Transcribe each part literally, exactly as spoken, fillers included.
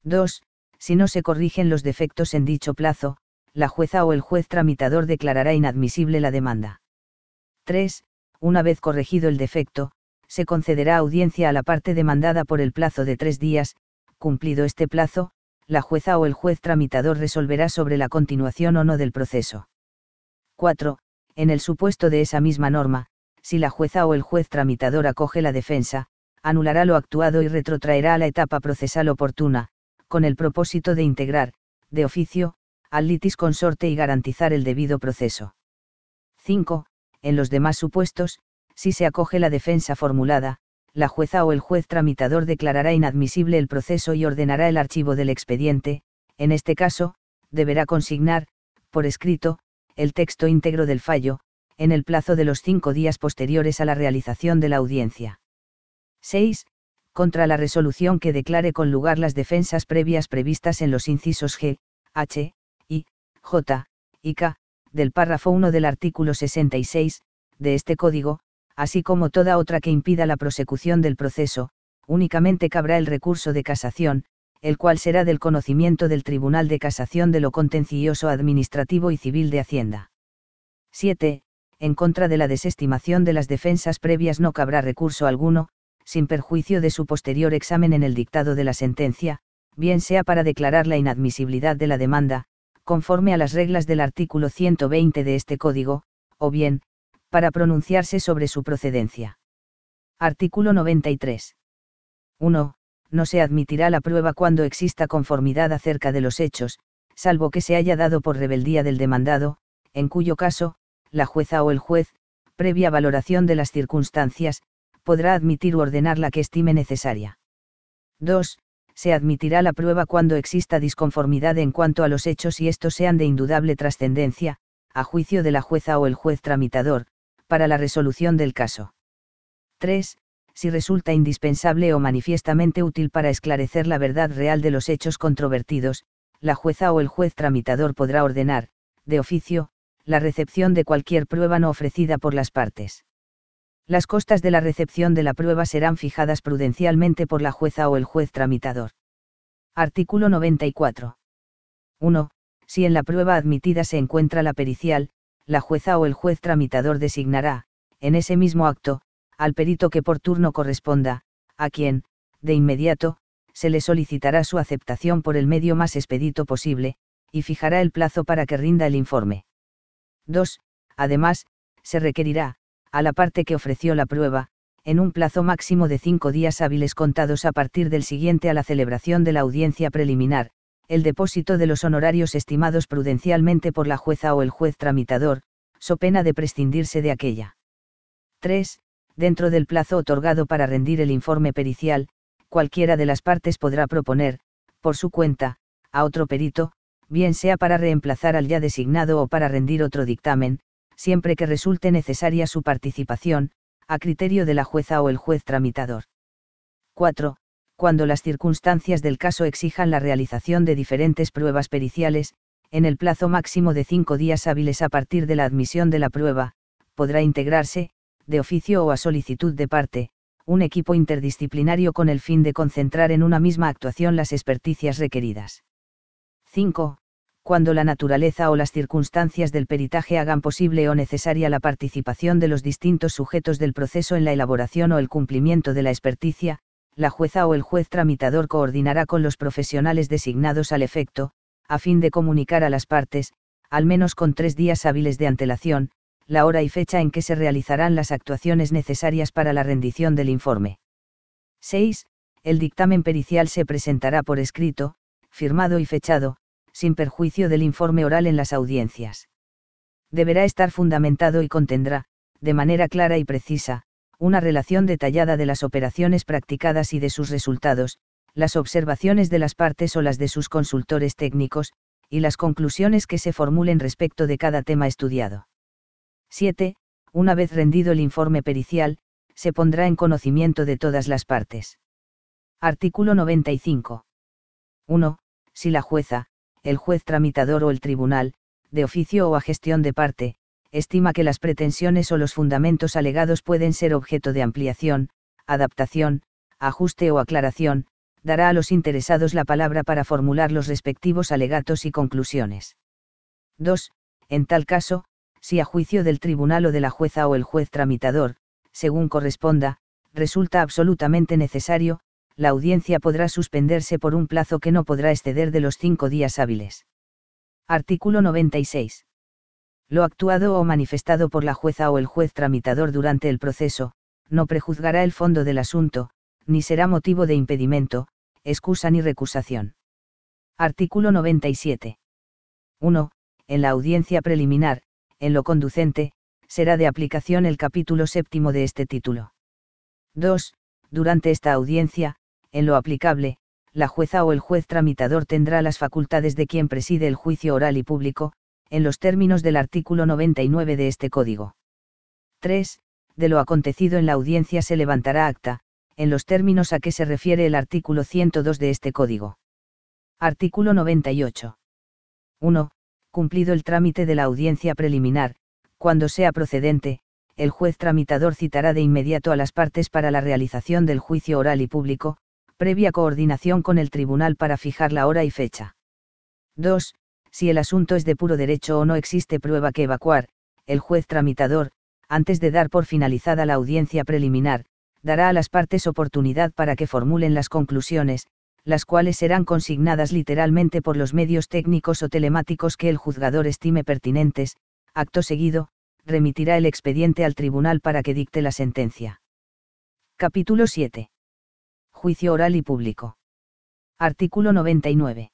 dos. Si no se corrigen los defectos en dicho plazo, la jueza o el juez tramitador declarará inadmisible la demanda. tres. Una vez corregido el defecto, se concederá audiencia a la parte demandada por el plazo de tres días. Cumplido este plazo, la jueza o el juez tramitador resolverá sobre la continuación o no del proceso. cuatro. En el supuesto de esa misma norma, si la jueza o el juez tramitador acoge la defensa, anulará lo actuado y retrotraerá a la etapa procesal oportuna, con el propósito de integrar, de oficio, al litis consorte y garantizar el debido proceso. cinco. En los demás supuestos, si se acoge la defensa formulada, la jueza o el juez tramitador declarará inadmisible el proceso y ordenará el archivo del expediente. En este caso, deberá consignar, por escrito, el texto íntegro del fallo, en el plazo de los cinco días posteriores a la realización de la audiencia. seis. Contra la resolución que declare con lugar las defensas previas previstas en los incisos G, H, I, J, y K, del párrafo uno del artículo sesenta y seis, de este Código, así como toda otra que impida la prosecución del proceso, únicamente cabrá el recurso de casación, el cual será del conocimiento del Tribunal de Casación de lo Contencioso Administrativo y Civil de Hacienda. siete. En contra de la desestimación de las defensas previas no cabrá recurso alguno, sin perjuicio de su posterior examen en el dictado de la sentencia, bien sea para declarar la inadmisibilidad de la demanda, conforme a las reglas del artículo ciento veinte de este Código, o bien, para pronunciarse sobre su procedencia. Artículo noventa y tres. uno. No se admitirá la prueba cuando exista conformidad acerca de los hechos, salvo que se haya dado por rebeldía del demandado, en cuyo caso, la jueza o el juez, previa valoración de las circunstancias, podrá admitir u ordenar la que estime necesaria. dos. Se admitirá la prueba cuando exista disconformidad en cuanto a los hechos y estos sean de indudable trascendencia, a juicio de la jueza o el juez tramitador, para la resolución del caso. tres. Si resulta indispensable o manifiestamente útil para esclarecer la verdad real de los hechos controvertidos, la jueza o el juez tramitador podrá ordenar, de oficio, la recepción de cualquier prueba no ofrecida por las partes. Las costas de la recepción de la prueba serán fijadas prudencialmente por la jueza o el juez tramitador. Artículo noventa y cuatro. uno. Si en la prueba admitida se encuentra la pericial, la jueza o el juez tramitador designará, en ese mismo acto, al perito que por turno corresponda, a quien, de inmediato, se le solicitará su aceptación por el medio más expedito posible, y fijará el plazo para que rinda el informe. dos. Además, se requerirá, a la parte que ofreció la prueba, en un plazo máximo de cinco días hábiles contados a partir del siguiente a la celebración de la audiencia preliminar, el depósito de los honorarios estimados prudencialmente por la jueza o el juez tramitador, so pena de prescindirse de aquella. tres. Dentro del plazo otorgado para rendir el informe pericial, cualquiera de las partes podrá proponer, por su cuenta, a otro perito, bien sea para reemplazar al ya designado o para rendir otro dictamen, siempre que resulte necesaria su participación, a criterio de la jueza o el juez tramitador. cuatro. Cuando las circunstancias del caso exijan la realización de diferentes pruebas periciales, en el plazo máximo de cinco días hábiles a partir de la admisión de la prueba, podrá integrarse, de oficio o a solicitud de parte, un equipo interdisciplinario con el fin de concentrar en una misma actuación las experticias requeridas. cinco. Cuando la naturaleza o las circunstancias del peritaje hagan posible o necesaria la participación de los distintos sujetos del proceso en la elaboración o el cumplimiento de la experticia, la jueza o el juez tramitador coordinará con los profesionales designados al efecto, a fin de comunicar a las partes, al menos con tres días hábiles de antelación, la hora y fecha en que se realizarán las actuaciones necesarias para la rendición del informe. seis. El dictamen pericial se presentará por escrito, firmado y fechado, sin perjuicio del informe oral en las audiencias. Deberá estar fundamentado y contendrá, de manera clara y precisa, una relación detallada de las operaciones practicadas y de sus resultados, las observaciones de las partes o las de sus consultores técnicos, y las conclusiones que se formulen respecto de cada tema estudiado. siete. Una vez rendido el informe pericial, se pondrá en conocimiento de todas las partes. Artículo noventa y cinco. uno. Si la jueza, el juez tramitador o el tribunal, de oficio o a gestión de parte, estima que las pretensiones o los fundamentos alegados pueden ser objeto de ampliación, adaptación, ajuste o aclaración, dará a los interesados la palabra para formular los respectivos alegatos y conclusiones. dos. En tal caso, si a juicio del tribunal o de la jueza o el juez tramitador, según corresponda, resulta absolutamente necesario, la audiencia podrá suspenderse por un plazo que no podrá exceder de los cinco días hábiles. Artículo noventa y seis. Lo actuado o manifestado por la jueza o el juez tramitador durante el proceso, no prejuzgará el fondo del asunto, ni será motivo de impedimento, excusa ni recusación. Artículo noventa y siete. uno. En la audiencia preliminar, en lo conducente, será de aplicación el capítulo séptimo de este título. dos. Durante esta audiencia, en lo aplicable, la jueza o el juez tramitador tendrá las facultades de quien preside el juicio oral y público, en los términos del artículo noventa y nueve de este Código. tres. De lo acontecido en la audiencia se levantará acta, en los términos a que se refiere el artículo ciento dos de este Código. Artículo noventa y ocho. uno. Cumplido el trámite de la audiencia preliminar, cuando sea procedente, el juez tramitador citará de inmediato a las partes para la realización del juicio oral y público, previa coordinación con el tribunal para fijar la hora y fecha. dos. Si el asunto es de puro derecho o no existe prueba que evacuar, el juez tramitador, antes de dar por finalizada la audiencia preliminar, dará a las partes oportunidad para que formulen las conclusiones, las cuales serán consignadas literalmente por los medios técnicos o telemáticos que el juzgador estime pertinentes. Acto seguido, remitirá el expediente al tribunal para que dicte la sentencia. Capítulo siete. Juicio oral y público. Artículo noventa y nueve.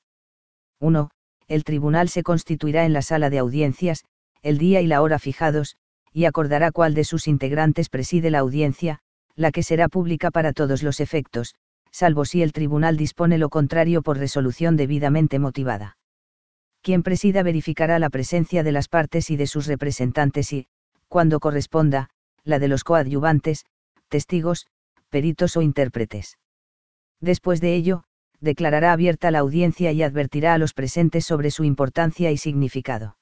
uno. El tribunal se constituirá en la sala de audiencias, el día y la hora fijados, y acordará cuál de sus integrantes preside la audiencia, la que será pública para todos los efectos, salvo si el tribunal dispone lo contrario por resolución debidamente motivada. Quien presida verificará la presencia de las partes y de sus representantes y, cuando corresponda, la de los coadyuvantes, testigos, peritos o intérpretes. Después de ello, declarará abierta la audiencia y advertirá a los presentes sobre su importancia y significado.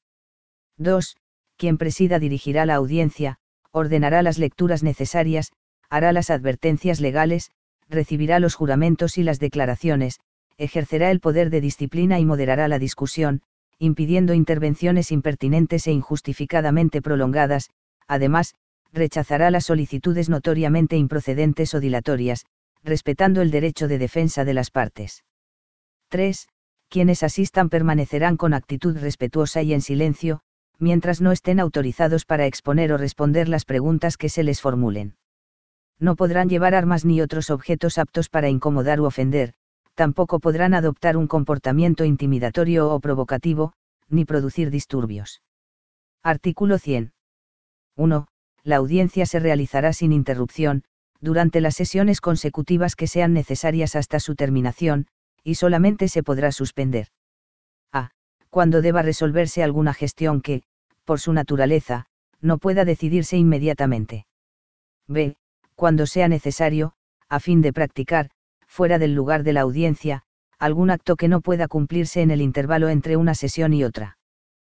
dos. Quien presida dirigirá la audiencia, ordenará las lecturas necesarias, hará las advertencias legales, recibirá los juramentos y las declaraciones, ejercerá el poder de disciplina y moderará la discusión, impidiendo intervenciones impertinentes e injustificadamente prolongadas. Además, rechazará las solicitudes notoriamente improcedentes o dilatorias, respetando el derecho de defensa de las partes. tres. Quienes asistan permanecerán con actitud respetuosa y en silencio, mientras no estén autorizados para exponer o responder las preguntas que se les formulen. No podrán llevar armas ni otros objetos aptos para incomodar u ofender, tampoco podrán adoptar un comportamiento intimidatorio o provocativo, ni producir disturbios. Artículo cien. uno. La audiencia se realizará sin interrupción, durante las sesiones consecutivas que sean necesarias hasta su terminación, y solamente se podrá suspender. A. Cuando deba resolverse alguna gestión que, por su naturaleza, no pueda decidirse inmediatamente. B. Cuando sea necesario, a fin de practicar, fuera del lugar de la audiencia, algún acto que no pueda cumplirse en el intervalo entre una sesión y otra.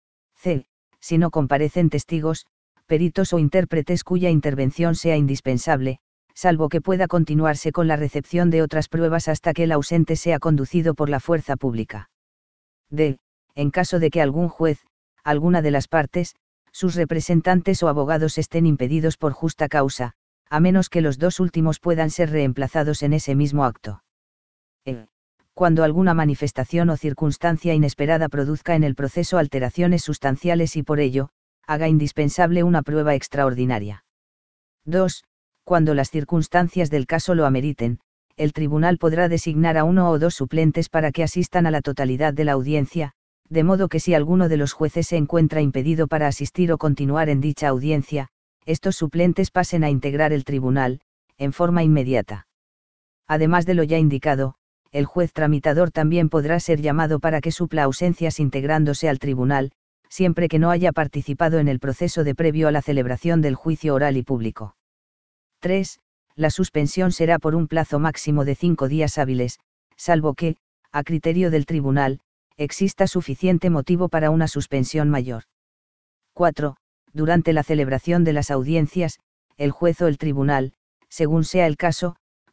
C. Si no comparecen testigos, peritos o intérpretes cuya intervención sea indispensable, salvo que pueda continuarse con la recepción de otras pruebas hasta que el ausente sea conducido por la fuerza pública. D. En caso de que algún juez, alguna de las partes, sus representantes o abogados estén impedidos por justa causa, a menos que los dos últimos puedan ser reemplazados en ese mismo acto. E. Cuando alguna manifestación o circunstancia inesperada produzca en el proceso alteraciones sustanciales y por ello, haga indispensable una prueba extraordinaria. dos. Cuando las circunstancias del caso lo ameriten, el tribunal podrá designar a uno o dos suplentes para que asistan a la totalidad de la audiencia, de modo que si alguno de los jueces se encuentra impedido para asistir o continuar en dicha audiencia, estos suplentes pasen a integrar el tribunal, en forma inmediata. Además de lo ya indicado, el juez tramitador también podrá ser llamado para que supla ausencias integrándose al tribunal, siempre que no haya participado en el proceso de previo a la celebración del juicio oral y público. tres. La suspensión será por un plazo máximo de cinco días hábiles, salvo que, a criterio del tribunal, exista suficiente motivo para una suspensión mayor. cuatro. Durante la celebración de las audiencias, el juez o el tribunal, según sea el caso,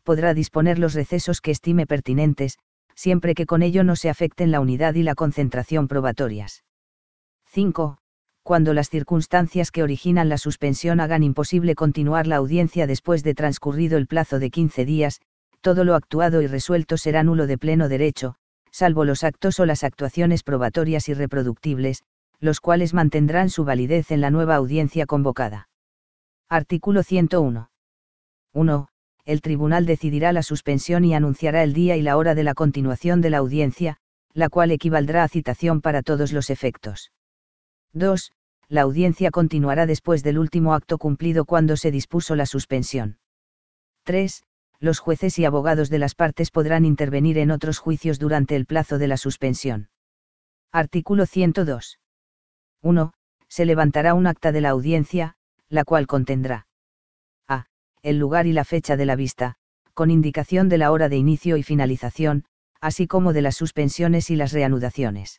podrá disponer los recesos que estime pertinentes, siempre que con ello no se afecten la unidad y la concentración probatorias. cinco. Cuando las circunstancias que originan la suspensión hagan imposible continuar la audiencia después de transcurrido el plazo de quince días, todo lo actuado y resuelto será nulo de pleno derecho, salvo los actos o las actuaciones probatorias irreproductibles, los cuales mantendrán su validez en la nueva audiencia convocada. Artículo ciento uno. uno. El tribunal decidirá la suspensión y anunciará el día y la hora de la continuación de la audiencia, la cual equivaldrá a citación para todos los efectos. dos. La audiencia continuará después del último acto cumplido cuando se dispuso la suspensión. tres. Los jueces y abogados de las partes podrán intervenir en otros juicios durante el plazo de la suspensión. Artículo ciento dos. uno. Se levantará un acta de la audiencia, la cual contendrá a. El lugar y la fecha de la vista, con indicación de la hora de inicio y finalización, así como de las suspensiones y las reanudaciones.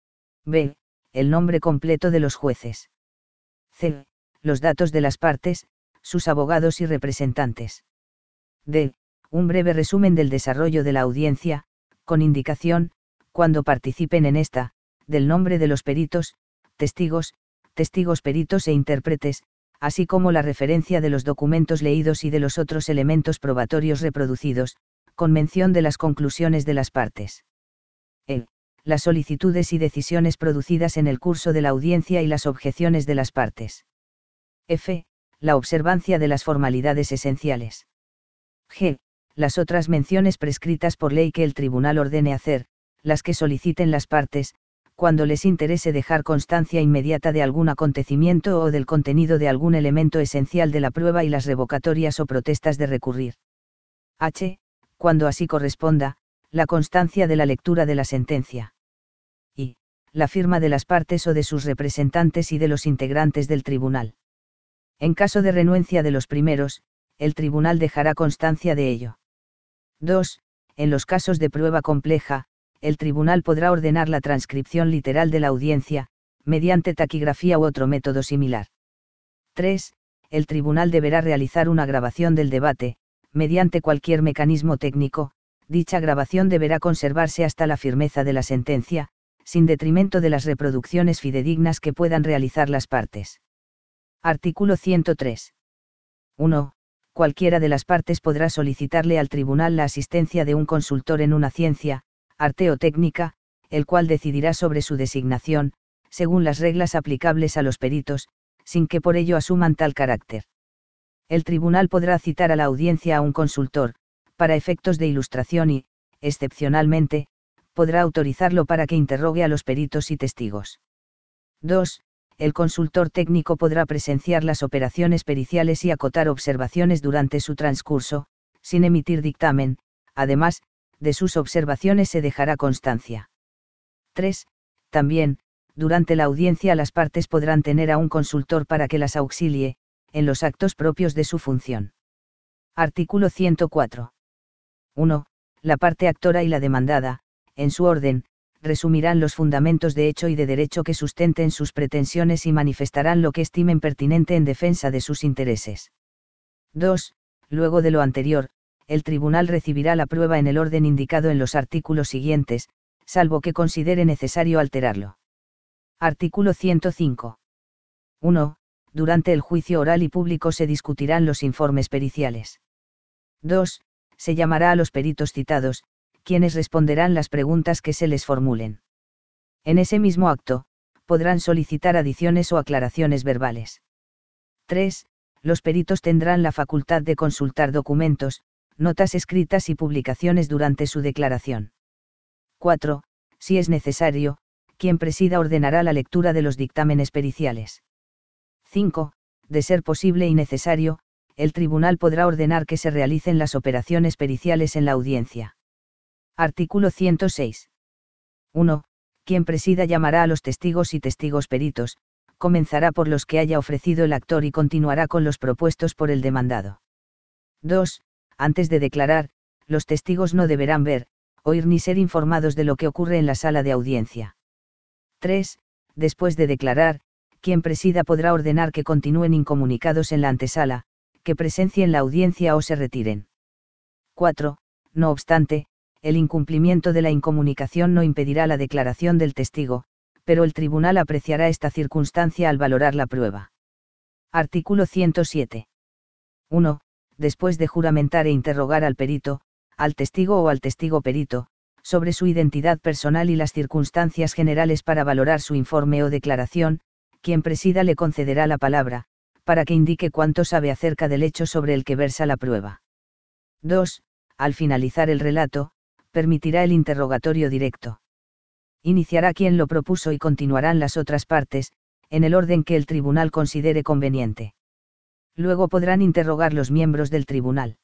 b. El nombre completo de los jueces. c. Los datos de las partes, sus abogados y representantes. d. Un breve resumen del desarrollo de la audiencia, con indicación, cuando participen en esta, del nombre de los peritos, testigos, testigos peritos e intérpretes, así como la referencia de los documentos leídos y de los otros elementos probatorios reproducidos, con mención de las conclusiones de las partes. E. Las solicitudes y decisiones producidas en el curso de la audiencia y las objeciones de las partes. F. La observancia de las formalidades esenciales. G. Las otras menciones prescritas por ley que el tribunal ordene hacer, las que soliciten las partes, cuando les interese dejar constancia inmediata de algún acontecimiento o del contenido de algún elemento esencial de la prueba y las revocatorias o protestas de recurrir. H. Cuando así corresponda, la constancia de la lectura de la sentencia. I. La firma de las partes o de sus representantes y de los integrantes del tribunal. En caso de renuencia de los primeros, el tribunal dejará constancia de ello. dos. En los casos de prueba compleja, el tribunal podrá ordenar la transcripción literal de la audiencia, mediante taquigrafía u otro método similar. tres. El tribunal deberá realizar una grabación del debate, mediante cualquier mecanismo técnico. Dicha grabación deberá conservarse hasta la firmeza de la sentencia, sin detrimento de las reproducciones fidedignas que puedan realizar las partes. Artículo ciento tres. uno. Cualquiera de las partes podrá solicitarle al tribunal la asistencia de un consultor en una ciencia, arte o técnica, el cual decidirá sobre su designación, según las reglas aplicables a los peritos, sin que por ello asuman tal carácter. El tribunal podrá citar a la audiencia a un consultor, para efectos de ilustración y, excepcionalmente, podrá autorizarlo para que interrogue a los peritos y testigos. dos. El consultor técnico podrá presenciar las operaciones periciales y acotar observaciones durante su transcurso, sin emitir dictamen. Además, de sus observaciones se dejará constancia. tres. También, durante la audiencia las partes podrán tener a un consultor para que las auxilie, en los actos propios de su función. Artículo ciento cuatro. uno. La parte actora y la demandada, en su orden, resumirán los fundamentos de hecho y de derecho que sustenten sus pretensiones y manifestarán lo que estimen pertinente en defensa de sus intereses. dos. Luego de lo anterior, el tribunal recibirá la prueba en el orden indicado en los artículos siguientes, salvo que considere necesario alterarlo. Artículo ciento cinco. uno. Durante el juicio oral y público se discutirán los informes periciales. dos. Se llamará a los peritos citados, quienes responderán las preguntas que se les formulen. En ese mismo acto, podrán solicitar adiciones o aclaraciones verbales. tres. Los peritos tendrán la facultad de consultar documentos, notas escritas y publicaciones durante su declaración. cuatro. Si es necesario, quien presida ordenará la lectura de los dictámenes periciales. cinco. De ser posible y necesario, el tribunal podrá ordenar que se realicen las operaciones periciales en la audiencia. Artículo ciento seis. uno. Quien presida llamará a los testigos y testigos peritos, comenzará por los que haya ofrecido el actor y continuará con los propuestos por el demandado. dos. Antes de declarar, los testigos no deberán ver, oír ni ser informados de lo que ocurre en la sala de audiencia. tres. Después de declarar, quien presida podrá ordenar que continúen incomunicados en la antesala, que presencien la audiencia o se retiren. cuatro. No obstante, el incumplimiento de la incomunicación no impedirá la declaración del testigo, pero el tribunal apreciará esta circunstancia al valorar la prueba. Artículo ciento siete. uno. Después de juramentar e interrogar al perito, al testigo o al testigo perito, sobre su identidad personal y las circunstancias generales para valorar su informe o declaración, quien presida le concederá la palabra, para que indique cuánto sabe acerca del hecho sobre el que versa la prueba. dos. Al finalizar el relato, permitirá el interrogatorio directo. Iniciará quien lo propuso y continuarán las otras partes, en el orden que el tribunal considere conveniente. Luego podrán interrogar los miembros del tribunal.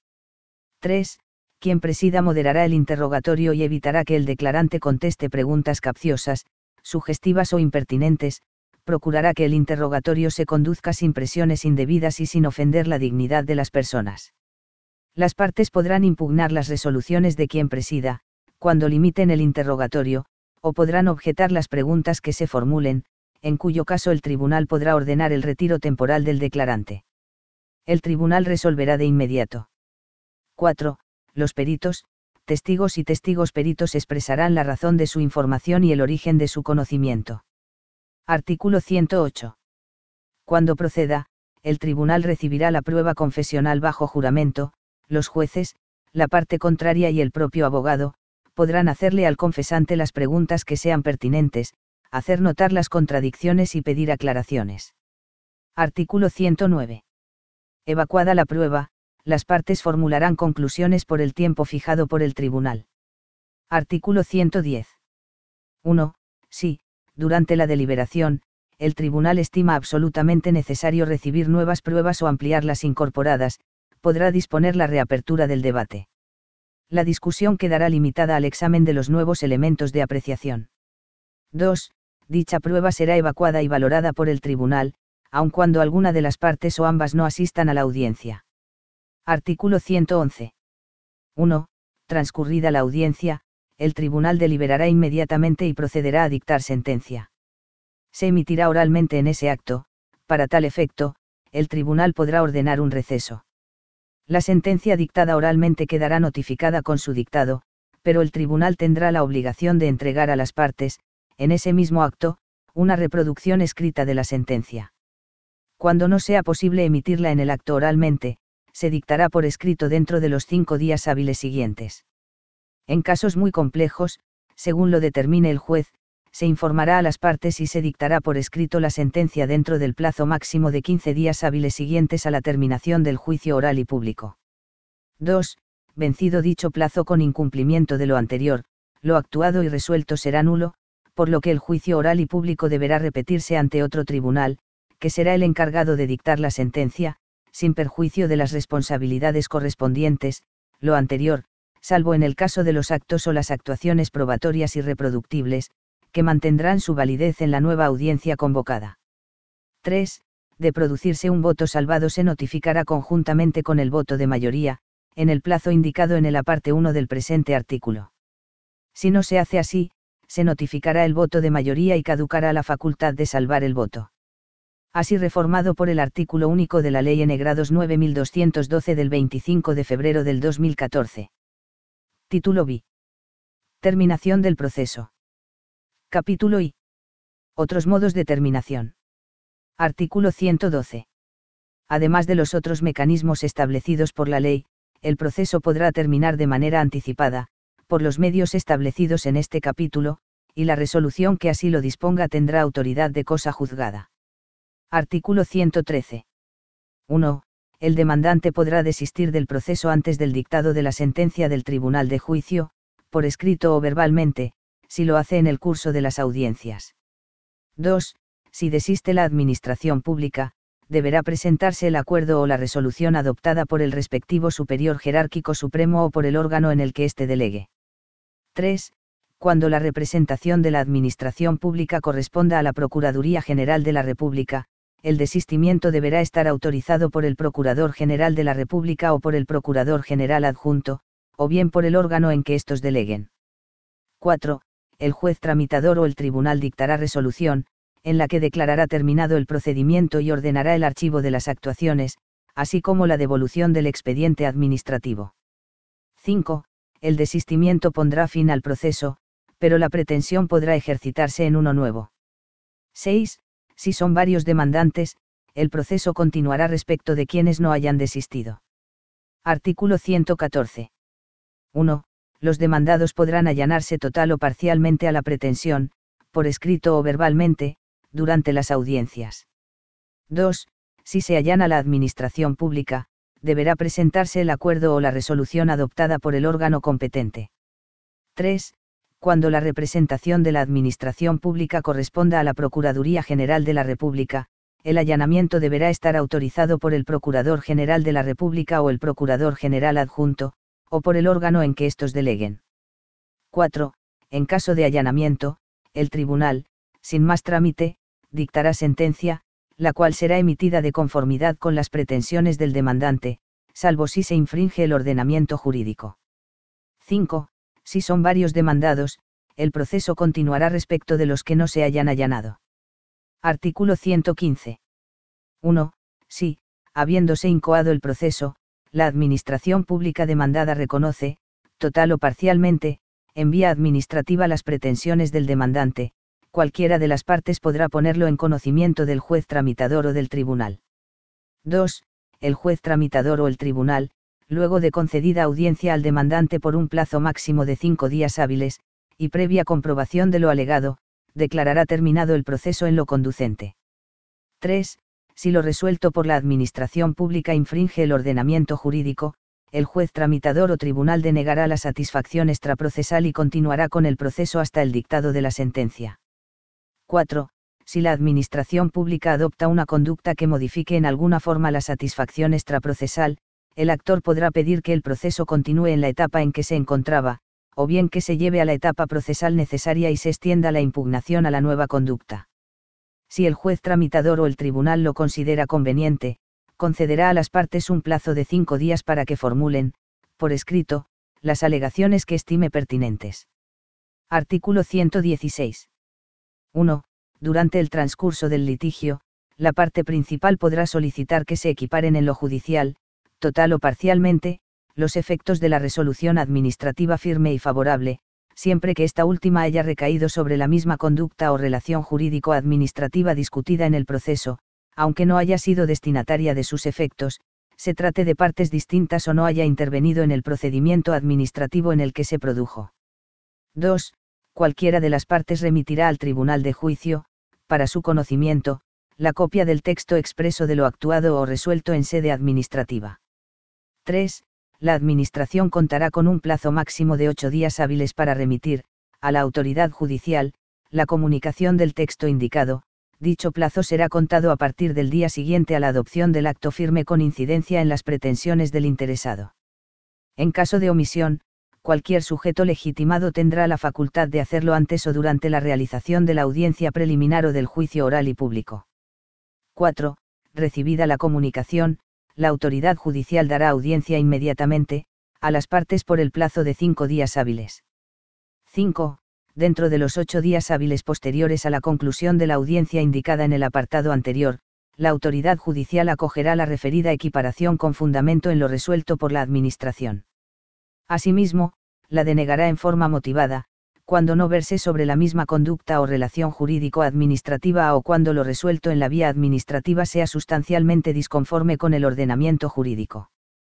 tres. Quien presida moderará el interrogatorio y evitará que el declarante conteste preguntas capciosas, sugestivas o impertinentes, procurará que el interrogatorio se conduzca sin presiones indebidas y sin ofender la dignidad de las personas. Las partes podrán impugnar las resoluciones de quien presida, cuando limiten el interrogatorio, o podrán objetar las preguntas que se formulen, en cuyo caso el tribunal podrá ordenar el retiro temporal del declarante. El tribunal resolverá de inmediato. cuatro. Los peritos, testigos y testigos peritos expresarán la razón de su información y el origen de su conocimiento. Artículo ciento ocho. Cuando proceda, el tribunal recibirá la prueba confesional bajo juramento. Los jueces, la parte contraria y el propio abogado, podrán hacerle al confesante las preguntas que sean pertinentes, hacer notar las contradicciones y pedir aclaraciones. Artículo ciento nueve. Evacuada la prueba, las partes formularán conclusiones por el tiempo fijado por el tribunal. Artículo ciento diez. uno. Si, durante la deliberación, el tribunal estima absolutamente necesario recibir nuevas pruebas o ampliar las incorporadas, podrá disponer la reapertura del debate. La discusión quedará limitada al examen de los nuevos elementos de apreciación. dos. Dicha prueba será evacuada y valorada por el tribunal, aun cuando alguna de las partes o ambas no asistan a la audiencia. Artículo ciento once. uno. Transcurrida la audiencia, el tribunal deliberará inmediatamente y procederá a dictar sentencia. Se emitirá oralmente en ese acto. Para tal efecto, el tribunal podrá ordenar un receso. La sentencia dictada oralmente quedará notificada con su dictado, pero el tribunal tendrá la obligación de entregar a las partes, en ese mismo acto, una reproducción escrita de la sentencia. Cuando no sea posible emitirla en el acto oralmente, se dictará por escrito dentro de los cinco días hábiles siguientes. En casos muy complejos, según lo determine el juez, se informará a las partes y se dictará por escrito la sentencia dentro del plazo máximo de quince días hábiles siguientes a la terminación del juicio oral y público. dos. Vencido dicho plazo con incumplimiento de lo anterior, lo actuado y resuelto será nulo, por lo que el juicio oral y público deberá repetirse ante otro tribunal, que será el encargado de dictar la sentencia, sin perjuicio de las responsabilidades correspondientes, lo anterior, salvo en el caso de los actos o las actuaciones probatorias irreproductibles, que mantendrán su validez en la nueva audiencia convocada. tres. De producirse un voto salvado se notificará conjuntamente con el voto de mayoría, en el plazo indicado en el aparte uno del presente artículo. Si no se hace así, se notificará el voto de mayoría y caducará la facultad de salvar el voto. Así reformado por el artículo único de la Ley N nueve mil doscientos doce del veinticinco de febrero del dos mil catorce. Título B. Terminación del proceso. Capítulo I. Otros modos de terminación. Artículo ciento doce. Además de los otros mecanismos establecidos por la ley, el proceso podrá terminar de manera anticipada, por los medios establecidos en este capítulo, y la resolución que así lo disponga tendrá autoridad de cosa juzgada. Artículo ciento trece. uno. El demandante podrá desistir del proceso antes del dictado de la sentencia del tribunal de juicio, por escrito o verbalmente, si lo hace en el curso de las audiencias. dos. Si desiste la administración pública, deberá presentarse el acuerdo o la resolución adoptada por el respectivo superior jerárquico supremo o por el órgano en el que éste delegue. tres. Cuando la representación de la administración pública corresponda a la Procuraduría General de la República, el desistimiento deberá estar autorizado por el Procurador General de la República o por el Procurador General Adjunto, o bien por el órgano en que éstos deleguen. cuatro. El juez tramitador o el tribunal dictará resolución, en la que declarará terminado el procedimiento y ordenará el archivo de las actuaciones, así como la devolución del expediente administrativo. cinco. El desistimiento pondrá fin al proceso, pero la pretensión podrá ejercitarse en uno nuevo. seis. Si son varios demandantes, el proceso continuará respecto de quienes no hayan desistido. Artículo ciento catorce. uno. Los demandados podrán allanarse total o parcialmente a la pretensión, por escrito o verbalmente, durante las audiencias. dos. Si se allana la administración pública, deberá presentarse el acuerdo o la resolución adoptada por el órgano competente. tres. Cuando la representación de la Administración Pública corresponda a la Procuraduría General de la República, el allanamiento deberá estar autorizado por el Procurador General de la República o el Procurador General Adjunto, o por el órgano en que éstos deleguen. cuatro. En caso de allanamiento, el tribunal, sin más trámite, dictará sentencia, la cual será emitida de conformidad con las pretensiones del demandante, salvo si se infringe el ordenamiento jurídico. cinco. Si son varios demandados, el proceso continuará respecto de los que no se hayan allanado. Artículo ciento quince. uno. Si, habiéndose incoado el proceso, la Administración Pública demandada reconoce, total o parcialmente, en vía administrativa las pretensiones del demandante, cualquiera de las partes podrá ponerlo en conocimiento del juez tramitador o del tribunal. dos. El juez tramitador o el tribunal, luego de concedida audiencia al demandante por un plazo máximo de cinco días hábiles, y previa comprobación de lo alegado, declarará terminado el proceso en lo conducente. tres. Si lo resuelto por la Administración Pública infringe el ordenamiento jurídico, el juez tramitador o tribunal denegará la satisfacción extraprocesal y continuará con el proceso hasta el dictado de la sentencia. cuatro. Si la Administración Pública adopta una conducta que modifique en alguna forma la satisfacción extraprocesal, el actor podrá pedir que el proceso continúe en la etapa en que se encontraba, o bien que se lleve a la etapa procesal necesaria y se extienda la impugnación a la nueva conducta. Si el juez tramitador o el tribunal lo considera conveniente, concederá a las partes un plazo de cinco días para que formulen, por escrito, las alegaciones que estime pertinentes. Artículo ciento dieciséis. uno. Durante el transcurso del litigio, la parte principal podrá solicitar que se equiparen en lo judicial, total o parcialmente, los efectos de la resolución administrativa firme y favorable, siempre que esta última haya recaído sobre la misma conducta o relación jurídico-administrativa discutida en el proceso, aunque no haya sido destinataria de sus efectos, se trate de partes distintas o no haya intervenido en el procedimiento administrativo en el que se produjo. dos. Cualquiera de las partes remitirá al tribunal de juicio, para su conocimiento, la copia del texto expreso de lo actuado o resuelto en sede administrativa. tres. La Administración contará con un plazo máximo de ocho días hábiles para remitir, a la autoridad judicial, la comunicación del texto indicado. Dicho plazo será contado a partir del día siguiente a la adopción del acto firme con incidencia en las pretensiones del interesado. En caso de omisión, cualquier sujeto legitimado tendrá la facultad de hacerlo antes o durante la realización de la audiencia preliminar o del juicio oral y público. cuatro. Recibida la comunicación, la autoridad judicial dará audiencia inmediatamente, a las partes por el plazo de cinco días hábiles. cinco. Dentro de los ocho días hábiles posteriores a la conclusión de la audiencia indicada en el apartado anterior, la autoridad judicial acogerá la referida equiparación con fundamento en lo resuelto por la Administración. Asimismo, la denegará en forma motivada, cuando no verse sobre la misma conducta o relación jurídico-administrativa o cuando lo resuelto en la vía administrativa sea sustancialmente disconforme con el ordenamiento jurídico.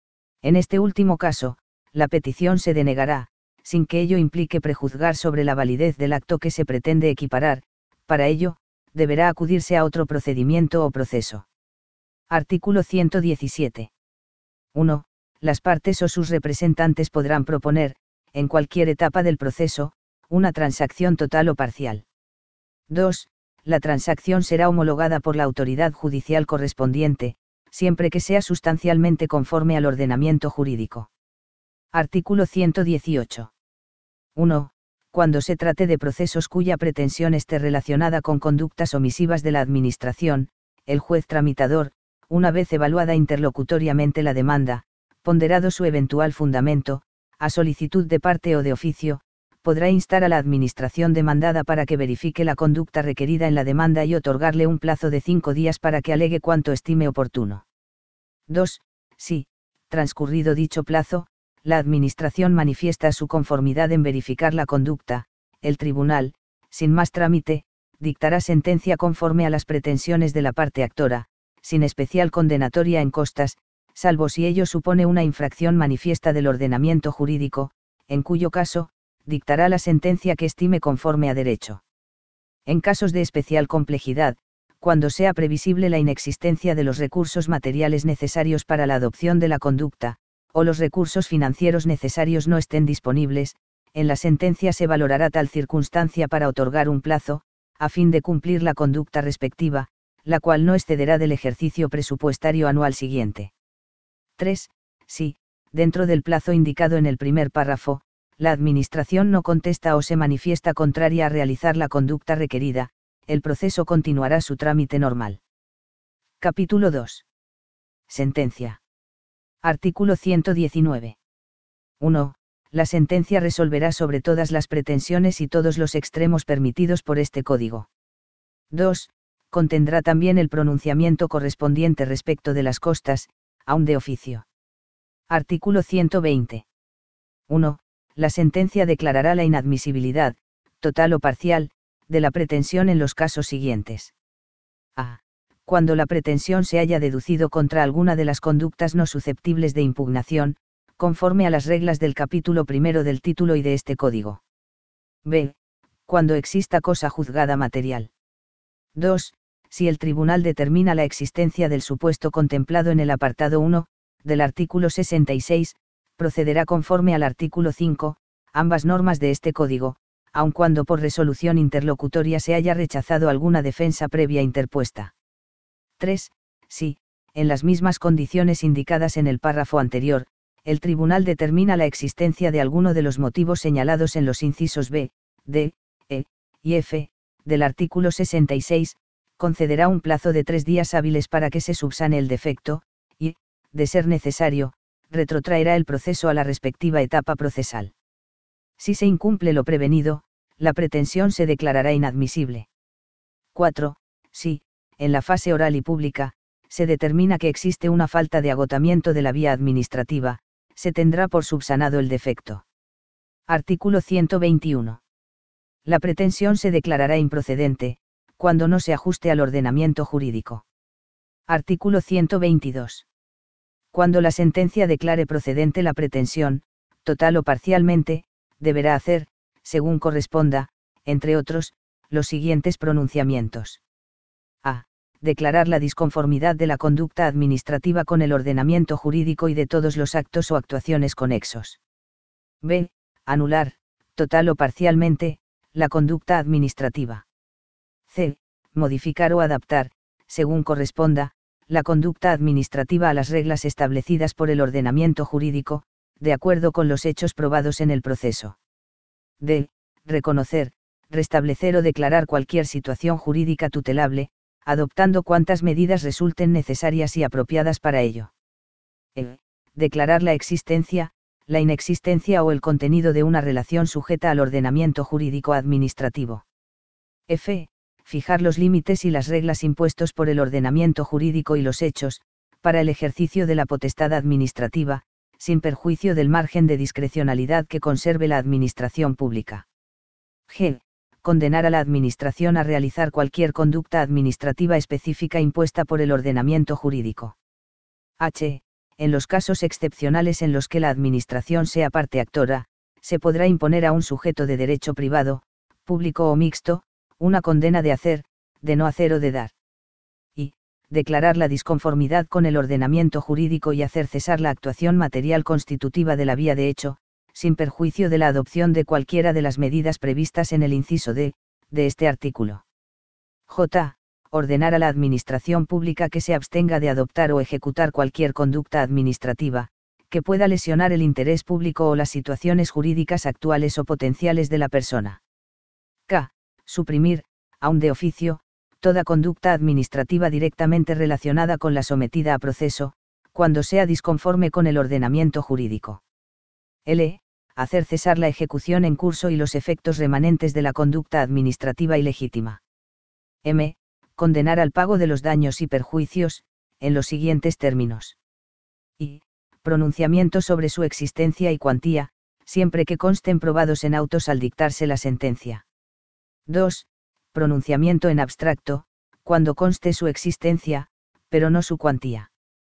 En este último caso, la petición se denegará, sin que ello implique prejuzgar sobre la validez del acto que se pretende equiparar. Para ello, deberá acudirse a otro procedimiento o proceso. Artículo ciento diecisiete. uno. Las partes o sus representantes podrán proponer, en cualquier etapa del proceso, una transacción total o parcial. dos. La transacción será homologada por la autoridad judicial correspondiente, siempre que sea sustancialmente conforme al ordenamiento jurídico. Artículo ciento dieciocho. uno. Cuando se trate de procesos cuya pretensión esté relacionada con conductas omisivas de la Administración, el juez tramitador, una vez evaluada interlocutoriamente la demanda, ponderado su eventual fundamento, a solicitud de parte o de oficio, podrá instar a la Administración demandada para que verifique la conducta requerida en la demanda y otorgarle un plazo de cinco días para que alegue cuanto estime oportuno. dos. Si, transcurrido dicho plazo, la Administración manifiesta su conformidad en verificar la conducta, el tribunal, sin más trámite, dictará sentencia conforme a las pretensiones de la parte actora, sin especial condenatoria en costas, salvo si ello supone una infracción manifiesta del ordenamiento jurídico, en cuyo caso, dictará la sentencia que estime conforme a derecho. En casos de especial complejidad, cuando sea previsible la inexistencia de los recursos materiales necesarios para la adopción de la conducta, o los recursos financieros necesarios no estén disponibles, en la sentencia se valorará tal circunstancia para otorgar un plazo, a fin de cumplir la conducta respectiva, la cual no excederá del ejercicio presupuestario anual siguiente. tres. Si, dentro del plazo indicado en el primer párrafo, la Administración no contesta o se manifiesta contraria a realizar la conducta requerida, el proceso continuará su trámite normal. Capítulo dos. Sentencia. Artículo ciento diecinueve. uno. La sentencia resolverá sobre todas las pretensiones y todos los extremos permitidos por este Código. dos. Contendrá también el pronunciamiento correspondiente respecto de las costas, aun de oficio. Artículo ciento veinte. uno. La sentencia declarará la inadmisibilidad, total o parcial, de la pretensión en los casos siguientes. A. Cuando la pretensión se haya deducido contra alguna de las conductas no susceptibles de impugnación, conforme a las reglas del capítulo primero del título y de este Código. B. Cuando exista cosa juzgada material. dos. Si el tribunal determina la existencia del supuesto contemplado en el apartado uno, del artículo sesenta y seis, procederá conforme al artículo cinco, ambas normas de este Código, aun cuando por resolución interlocutoria se haya rechazado alguna defensa previa interpuesta. tres. Si, en las mismas condiciones indicadas en el párrafo anterior, el tribunal determina la existencia de alguno de los motivos señalados en los incisos B, D, E y F, del artículo sesenta y seis, concederá un plazo de tres días hábiles para que se subsane el defecto, y, de ser necesario, retrotraerá el proceso a la respectiva etapa procesal. Si se incumple lo prevenido, la pretensión se declarará inadmisible. cuatro. Si, en la fase oral y pública, se determina que existe una falta de agotamiento de la vía administrativa, se tendrá por subsanado el defecto. Artículo ciento veintiuno. La pretensión se declarará improcedente, cuando no se ajuste al ordenamiento jurídico. Artículo ciento veintidós. Cuando la sentencia declare procedente la pretensión, total o parcialmente, deberá hacer, según corresponda, entre otros, los siguientes pronunciamientos. A. Declarar la disconformidad de la conducta administrativa con el ordenamiento jurídico y de todos los actos o actuaciones conexos. B. Anular, total o parcialmente, la conducta administrativa. C. Modificar o adaptar, según corresponda, la conducta administrativa a las reglas establecidas por el ordenamiento jurídico, de acuerdo con los hechos probados en el proceso. D. Reconocer, restablecer o declarar cualquier situación jurídica tutelable, adoptando cuantas medidas resulten necesarias y apropiadas para ello. E. Declarar la existencia, la inexistencia o el contenido de una relación sujeta al ordenamiento jurídico administrativo. F. Fijar los límites y las reglas impuestos por el ordenamiento jurídico y los hechos, para el ejercicio de la potestad administrativa, sin perjuicio del margen de discrecionalidad que conserve la administración pública. G. Condenar a la Administración a realizar cualquier conducta administrativa específica impuesta por el ordenamiento jurídico. H. En los casos excepcionales en los que la Administración sea parte actora, se podrá imponer a un sujeto de derecho privado, público o mixto, una condena de hacer, de no hacer o de dar. Y, declarar la disconformidad con el ordenamiento jurídico y hacer cesar la actuación material constitutiva de la vía de hecho, sin perjuicio de la adopción de cualquiera de las medidas previstas en el inciso D, de este artículo. J. Ordenar a la Administración pública que se abstenga de adoptar o ejecutar cualquier conducta administrativa, que pueda lesionar el interés público o las situaciones jurídicas actuales o potenciales de la persona. K. Suprimir, aun de oficio, toda conducta administrativa directamente relacionada con la sometida a proceso, cuando sea disconforme con el ordenamiento jurídico. L. Hacer cesar la ejecución en curso y los efectos remanentes de la conducta administrativa ilegítima. M. Condenar al pago de los daños y perjuicios, en los siguientes términos. I. pronunciamiento sobre su existencia y cuantía, siempre que consten probados en autos al dictarse la sentencia. dos. Pronunciamiento en abstracto, cuando conste su existencia, pero no su cuantía.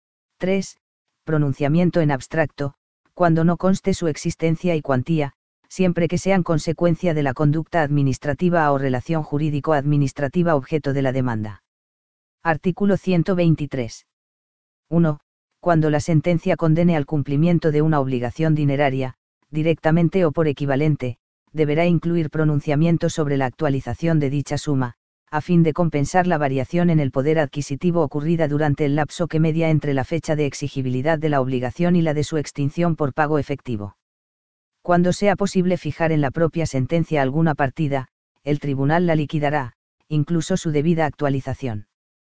tres. Pronunciamiento en abstracto, cuando no conste su existencia y cuantía, siempre que sean consecuencia de la conducta administrativa o relación jurídico-administrativa objeto de la demanda. Artículo ciento veintitrés. uno. Cuando la sentencia condene al cumplimiento de una obligación dineraria, directamente o por equivalente, deberá incluir pronunciamiento sobre la actualización de dicha suma, a fin de compensar la variación en el poder adquisitivo ocurrida durante el lapso que media entre la fecha de exigibilidad de la obligación y la de su extinción por pago efectivo. Cuando sea posible fijar en la propia sentencia alguna partida, el tribunal la liquidará, incluso su debida actualización.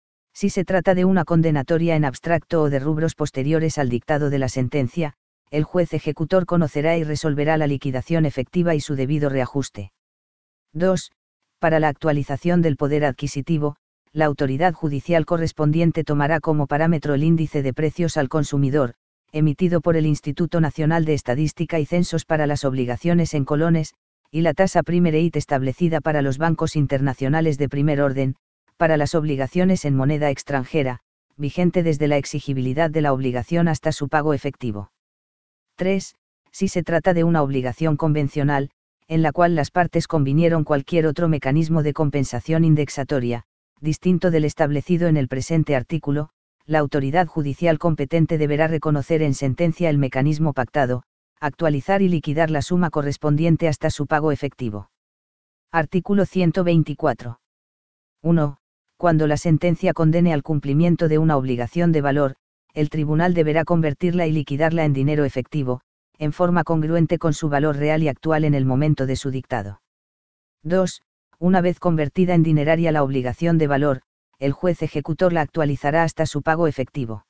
Si se trata de una condenatoria en abstracto o de rubros posteriores al dictado de la sentencia, el juez ejecutor conocerá y resolverá la liquidación efectiva y su debido reajuste. dos. Para la actualización del poder adquisitivo, la autoridad judicial correspondiente tomará como parámetro el índice de precios al consumidor, emitido por el Instituto Nacional de Estadística y Censos para las obligaciones en colones, y la tasa prime rate establecida para los bancos internacionales de primer orden, para las obligaciones en moneda extranjera, vigente desde la exigibilidad de la obligación hasta su pago efectivo. tres. Si se trata de una obligación convencional, en la cual las partes convinieron cualquier otro mecanismo de compensación indexatoria, distinto del establecido en el presente artículo, la autoridad judicial competente deberá reconocer en sentencia el mecanismo pactado, actualizar y liquidar la suma correspondiente hasta su pago efectivo. Artículo ciento veinticuatro. uno. Cuando la sentencia condene al cumplimiento de una obligación de valor, el tribunal deberá convertirla y liquidarla en dinero efectivo, en forma congruente con su valor real y actual en el momento de su dictado. dos. Una vez convertida en dineraria la obligación de valor, el juez ejecutor la actualizará hasta su pago efectivo.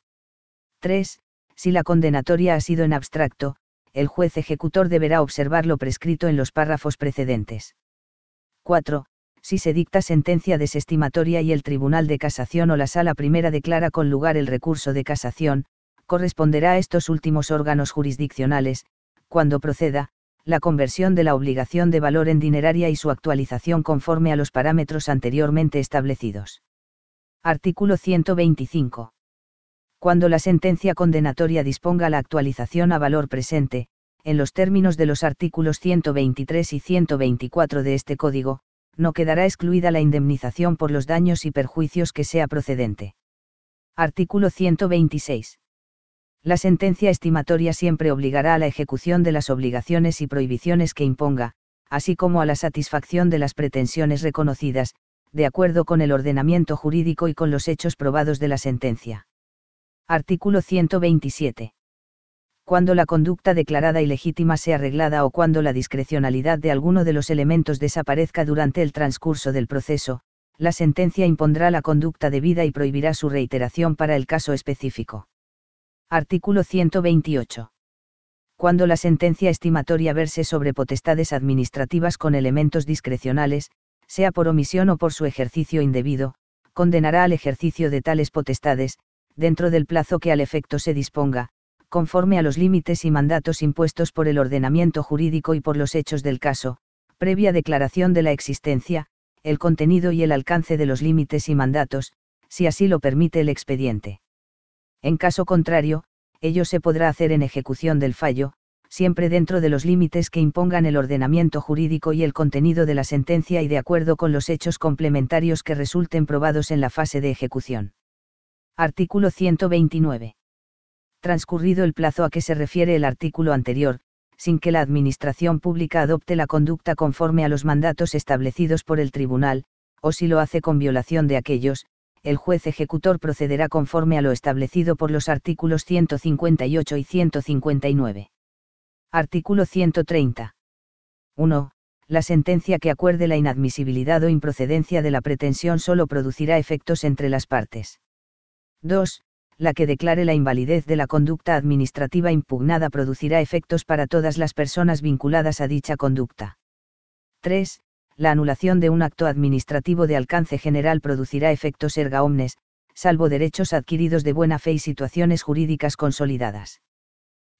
tres. Si la condenatoria ha sido en abstracto, el juez ejecutor deberá observar lo prescrito en los párrafos precedentes. cuatro. Si se dicta sentencia desestimatoria y el Tribunal de Casación o la Sala Primera declara con lugar el recurso de casación, corresponderá a estos últimos órganos jurisdiccionales, cuando proceda, la conversión de la obligación de valor en dineraria y su actualización conforme a los parámetros anteriormente establecidos. Artículo ciento veinticinco. Cuando la sentencia condenatoria disponga la actualización a valor presente, en los términos de los artículos ciento veintitrés y ciento veinticuatro de este Código, no quedará excluida la indemnización por los daños y perjuicios que sea procedente. Artículo ciento veintiséis. La sentencia estimatoria siempre obligará a la ejecución de las obligaciones y prohibiciones que imponga, así como a la satisfacción de las pretensiones reconocidas, de acuerdo con el ordenamiento jurídico y con los hechos probados de la sentencia. Artículo ciento veintisiete. Cuando la conducta declarada ilegítima sea arreglada o cuando la discrecionalidad de alguno de los elementos desaparezca durante el transcurso del proceso, la sentencia impondrá la conducta debida y prohibirá su reiteración para el caso específico. Artículo ciento veintiocho. Cuando la sentencia estimatoria verse sobre potestades administrativas con elementos discrecionales, sea por omisión o por su ejercicio indebido, condenará al ejercicio de tales potestades, dentro del plazo que al efecto se disponga, conforme a los límites y mandatos impuestos por el ordenamiento jurídico y por los hechos del caso, previa declaración de la existencia, el contenido y el alcance de los límites y mandatos, si así lo permite el expediente. En caso contrario, ello se podrá hacer en ejecución del fallo, siempre dentro de los límites que impongan el ordenamiento jurídico y el contenido de la sentencia y de acuerdo con los hechos complementarios que resulten probados en la fase de ejecución. Artículo ciento veintinueve. Transcurrido el plazo a que se refiere el artículo anterior, sin que la Administración Pública adopte la conducta conforme a los mandatos establecidos por el Tribunal, o si lo hace con violación de aquellos, el juez ejecutor procederá conforme a lo establecido por los artículos ciento cincuenta y ocho y ciento cincuenta y nueve. Artículo ciento treinta. uno. La sentencia que acuerde la inadmisibilidad o improcedencia de la pretensión solo producirá efectos entre las partes. dos. La que declare la invalidez de la conducta administrativa impugnada producirá efectos para todas las personas vinculadas a dicha conducta. tres. La anulación de un acto administrativo de alcance general producirá efectos erga omnes, salvo derechos adquiridos de buena fe y situaciones jurídicas consolidadas.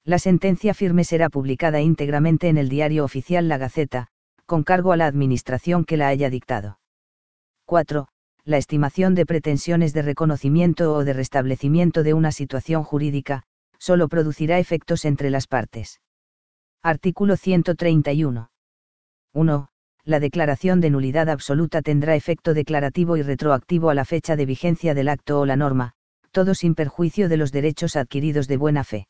La sentencia firme será publicada íntegramente en el Diario Oficial La Gaceta, con cargo a la administración que la haya dictado. cuatro. La estimación de pretensiones de reconocimiento o de restablecimiento de una situación jurídica, solo producirá efectos entre las partes. Artículo ciento treinta y uno. uno. La declaración de nulidad absoluta tendrá efecto declarativo y retroactivo a la fecha de vigencia del acto o la norma, todo sin perjuicio de los derechos adquiridos de buena fe.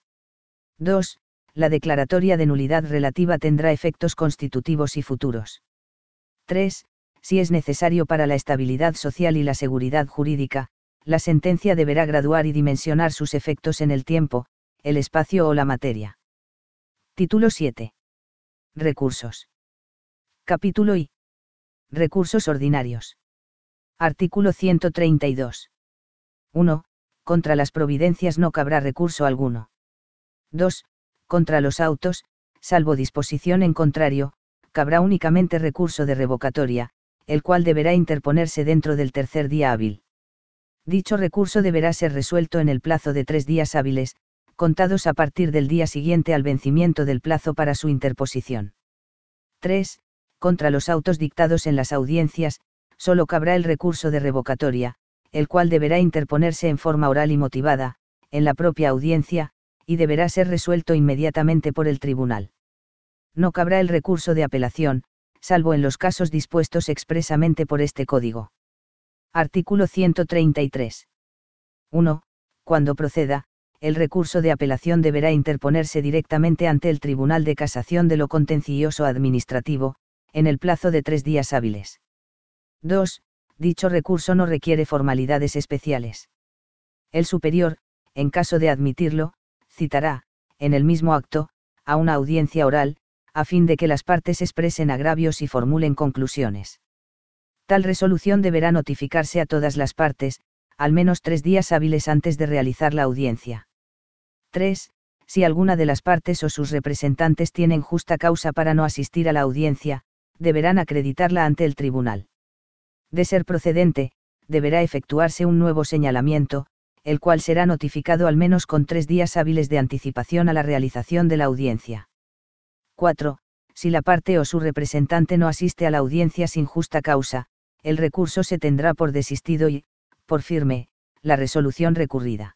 dos. La declaratoria de nulidad relativa tendrá efectos constitutivos y futuros. tres. Si es necesario para la estabilidad social y la seguridad jurídica, la sentencia deberá graduar y dimensionar sus efectos en el tiempo, el espacio o la materia. Título siete. Recursos. Capítulo I. Recursos ordinarios. Artículo ciento treinta y dos. uno. Contra las providencias no cabrá recurso alguno. dos. Contra los autos, salvo disposición en contrario, cabrá únicamente recurso de revocatoria, el cual deberá interponerse dentro del tercer día hábil. Dicho recurso deberá ser resuelto en el plazo de tres días hábiles, contados a partir del día siguiente al vencimiento del plazo para su interposición. tres. Contra los autos dictados en las audiencias, solo cabrá el recurso de revocatoria, el cual deberá interponerse en forma oral y motivada, en la propia audiencia, y deberá ser resuelto inmediatamente por el tribunal. No cabrá el recurso de apelación, salvo en los casos dispuestos expresamente por este Código. Artículo ciento treinta y tres. uno. Cuando proceda, el recurso de apelación deberá interponerse directamente ante el Tribunal de Casación de lo Contencioso Administrativo, en el plazo de tres días hábiles. dos. Dicho recurso no requiere formalidades especiales. El superior, en caso de admitirlo, citará, en el mismo acto, a una audiencia oral, a fin de que las partes expresen agravios y formulen conclusiones. Tal resolución deberá notificarse a todas las partes, al menos tres días hábiles antes de realizar la audiencia. tres. Si alguna de las partes o sus representantes tienen justa causa para no asistir a la audiencia, deberán acreditarla ante el tribunal. De ser procedente, deberá efectuarse un nuevo señalamiento, el cual será notificado al menos con tres días hábiles de anticipación a la realización de la audiencia. cuatro. Si la parte o su representante no asiste a la audiencia sin justa causa, el recurso se tendrá por desistido y, por firme, la resolución recurrida.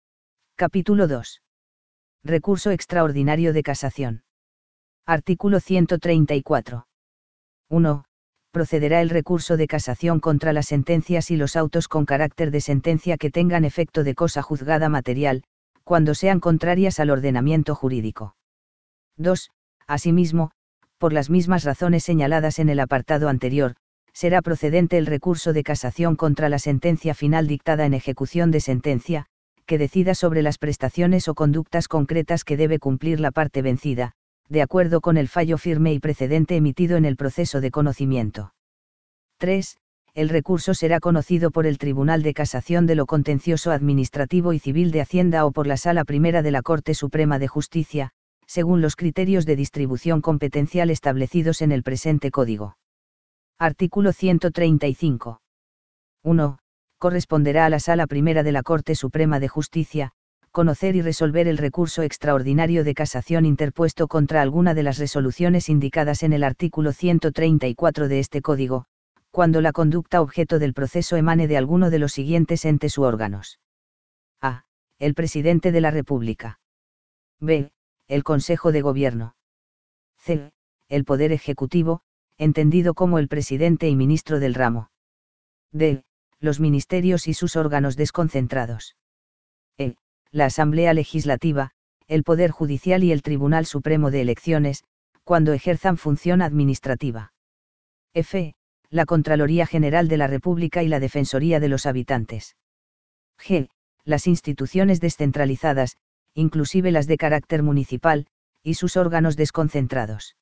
Capítulo dos. Recurso extraordinario de casación. Artículo ciento treinta y cuatro. uno. Procederá el recurso de casación contra las sentencias y los autos con carácter de sentencia que tengan efecto de cosa juzgada material, cuando sean contrarias al ordenamiento jurídico. dos. Asimismo, por las mismas razones señaladas en el apartado anterior, será procedente el recurso de casación contra la sentencia final dictada en ejecución de sentencia, que decida sobre las prestaciones o conductas concretas que debe cumplir la parte vencida, de acuerdo con el fallo firme y precedente emitido en el proceso de conocimiento. tres. El recurso será conocido por el Tribunal de Casación de lo Contencioso Administrativo y Civil de Hacienda o por la Sala Primera de la Corte Suprema de Justicia, según los criterios de distribución competencial establecidos en el presente Código. Artículo ciento treinta y cinco. uno. Corresponderá a la Sala Primera de la Corte Suprema de Justicia, conocer y resolver el recurso extraordinario de casación interpuesto contra alguna de las resoluciones indicadas en el artículo ciento treinta y cuatro de este Código, cuando la conducta objeto del proceso emane de alguno de los siguientes entes u órganos. A. El Presidente de la República. B. El Consejo de Gobierno. C. El Poder Ejecutivo, entendido como el Presidente y Ministro del Ramo. D. Los Ministerios y sus órganos desconcentrados. E. La Asamblea Legislativa, el Poder Judicial y el Tribunal Supremo de Elecciones, cuando ejerzan función administrativa. F. La Contraloría General de la República y la Defensoría de los Habitantes. G. Las instituciones descentralizadas, inclusive las de carácter municipal, y sus órganos desconcentrados.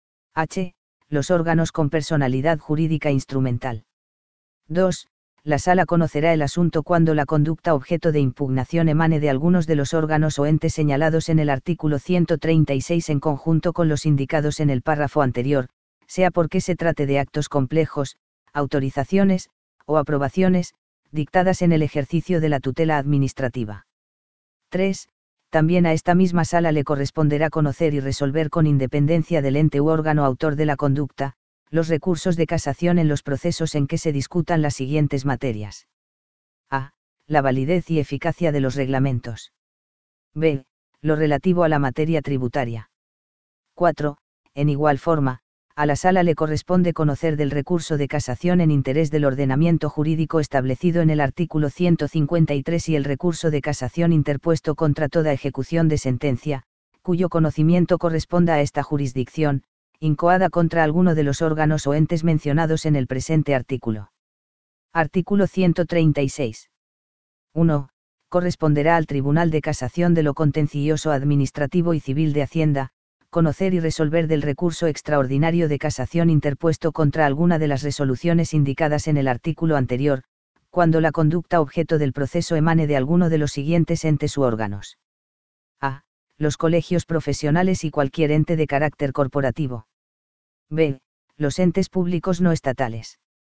H. Los órganos con personalidad jurídica instrumental. dos. La Sala conocerá el asunto cuando la conducta objeto de impugnación emane de algunos de los órganos o entes señalados en el artículo ciento treinta y seis en conjunto con los indicados en el párrafo anterior, sea porque se trate de actos complejos, autorizaciones, o aprobaciones, dictadas en el ejercicio de la tutela administrativa. tres. También a esta misma sala le corresponderá conocer y resolver con independencia del ente u órgano autor de la conducta, los recursos de casación en los procesos en que se discutan las siguientes materias. A. La validez y eficacia de los reglamentos. B. Lo relativo a la materia tributaria. cuatro. En igual forma, a la sala le corresponde conocer del recurso de casación en interés del ordenamiento jurídico establecido en el artículo ciento cincuenta y tres y el recurso de casación interpuesto contra toda ejecución de sentencia, cuyo conocimiento corresponda a esta jurisdicción, incoada contra alguno de los órganos o entes mencionados en el presente artículo. Artículo ciento treinta y seis. uno. Corresponderá al Tribunal de Casación de lo Contencioso Administrativo y Civil de Hacienda, conocer y resolver del recurso extraordinario de casación interpuesto contra alguna de las resoluciones indicadas en el artículo anterior, cuando la conducta objeto del proceso emane de alguno de los siguientes entes u órganos. A. Los colegios profesionales y cualquier ente de carácter corporativo. B. Los entes públicos no estatales.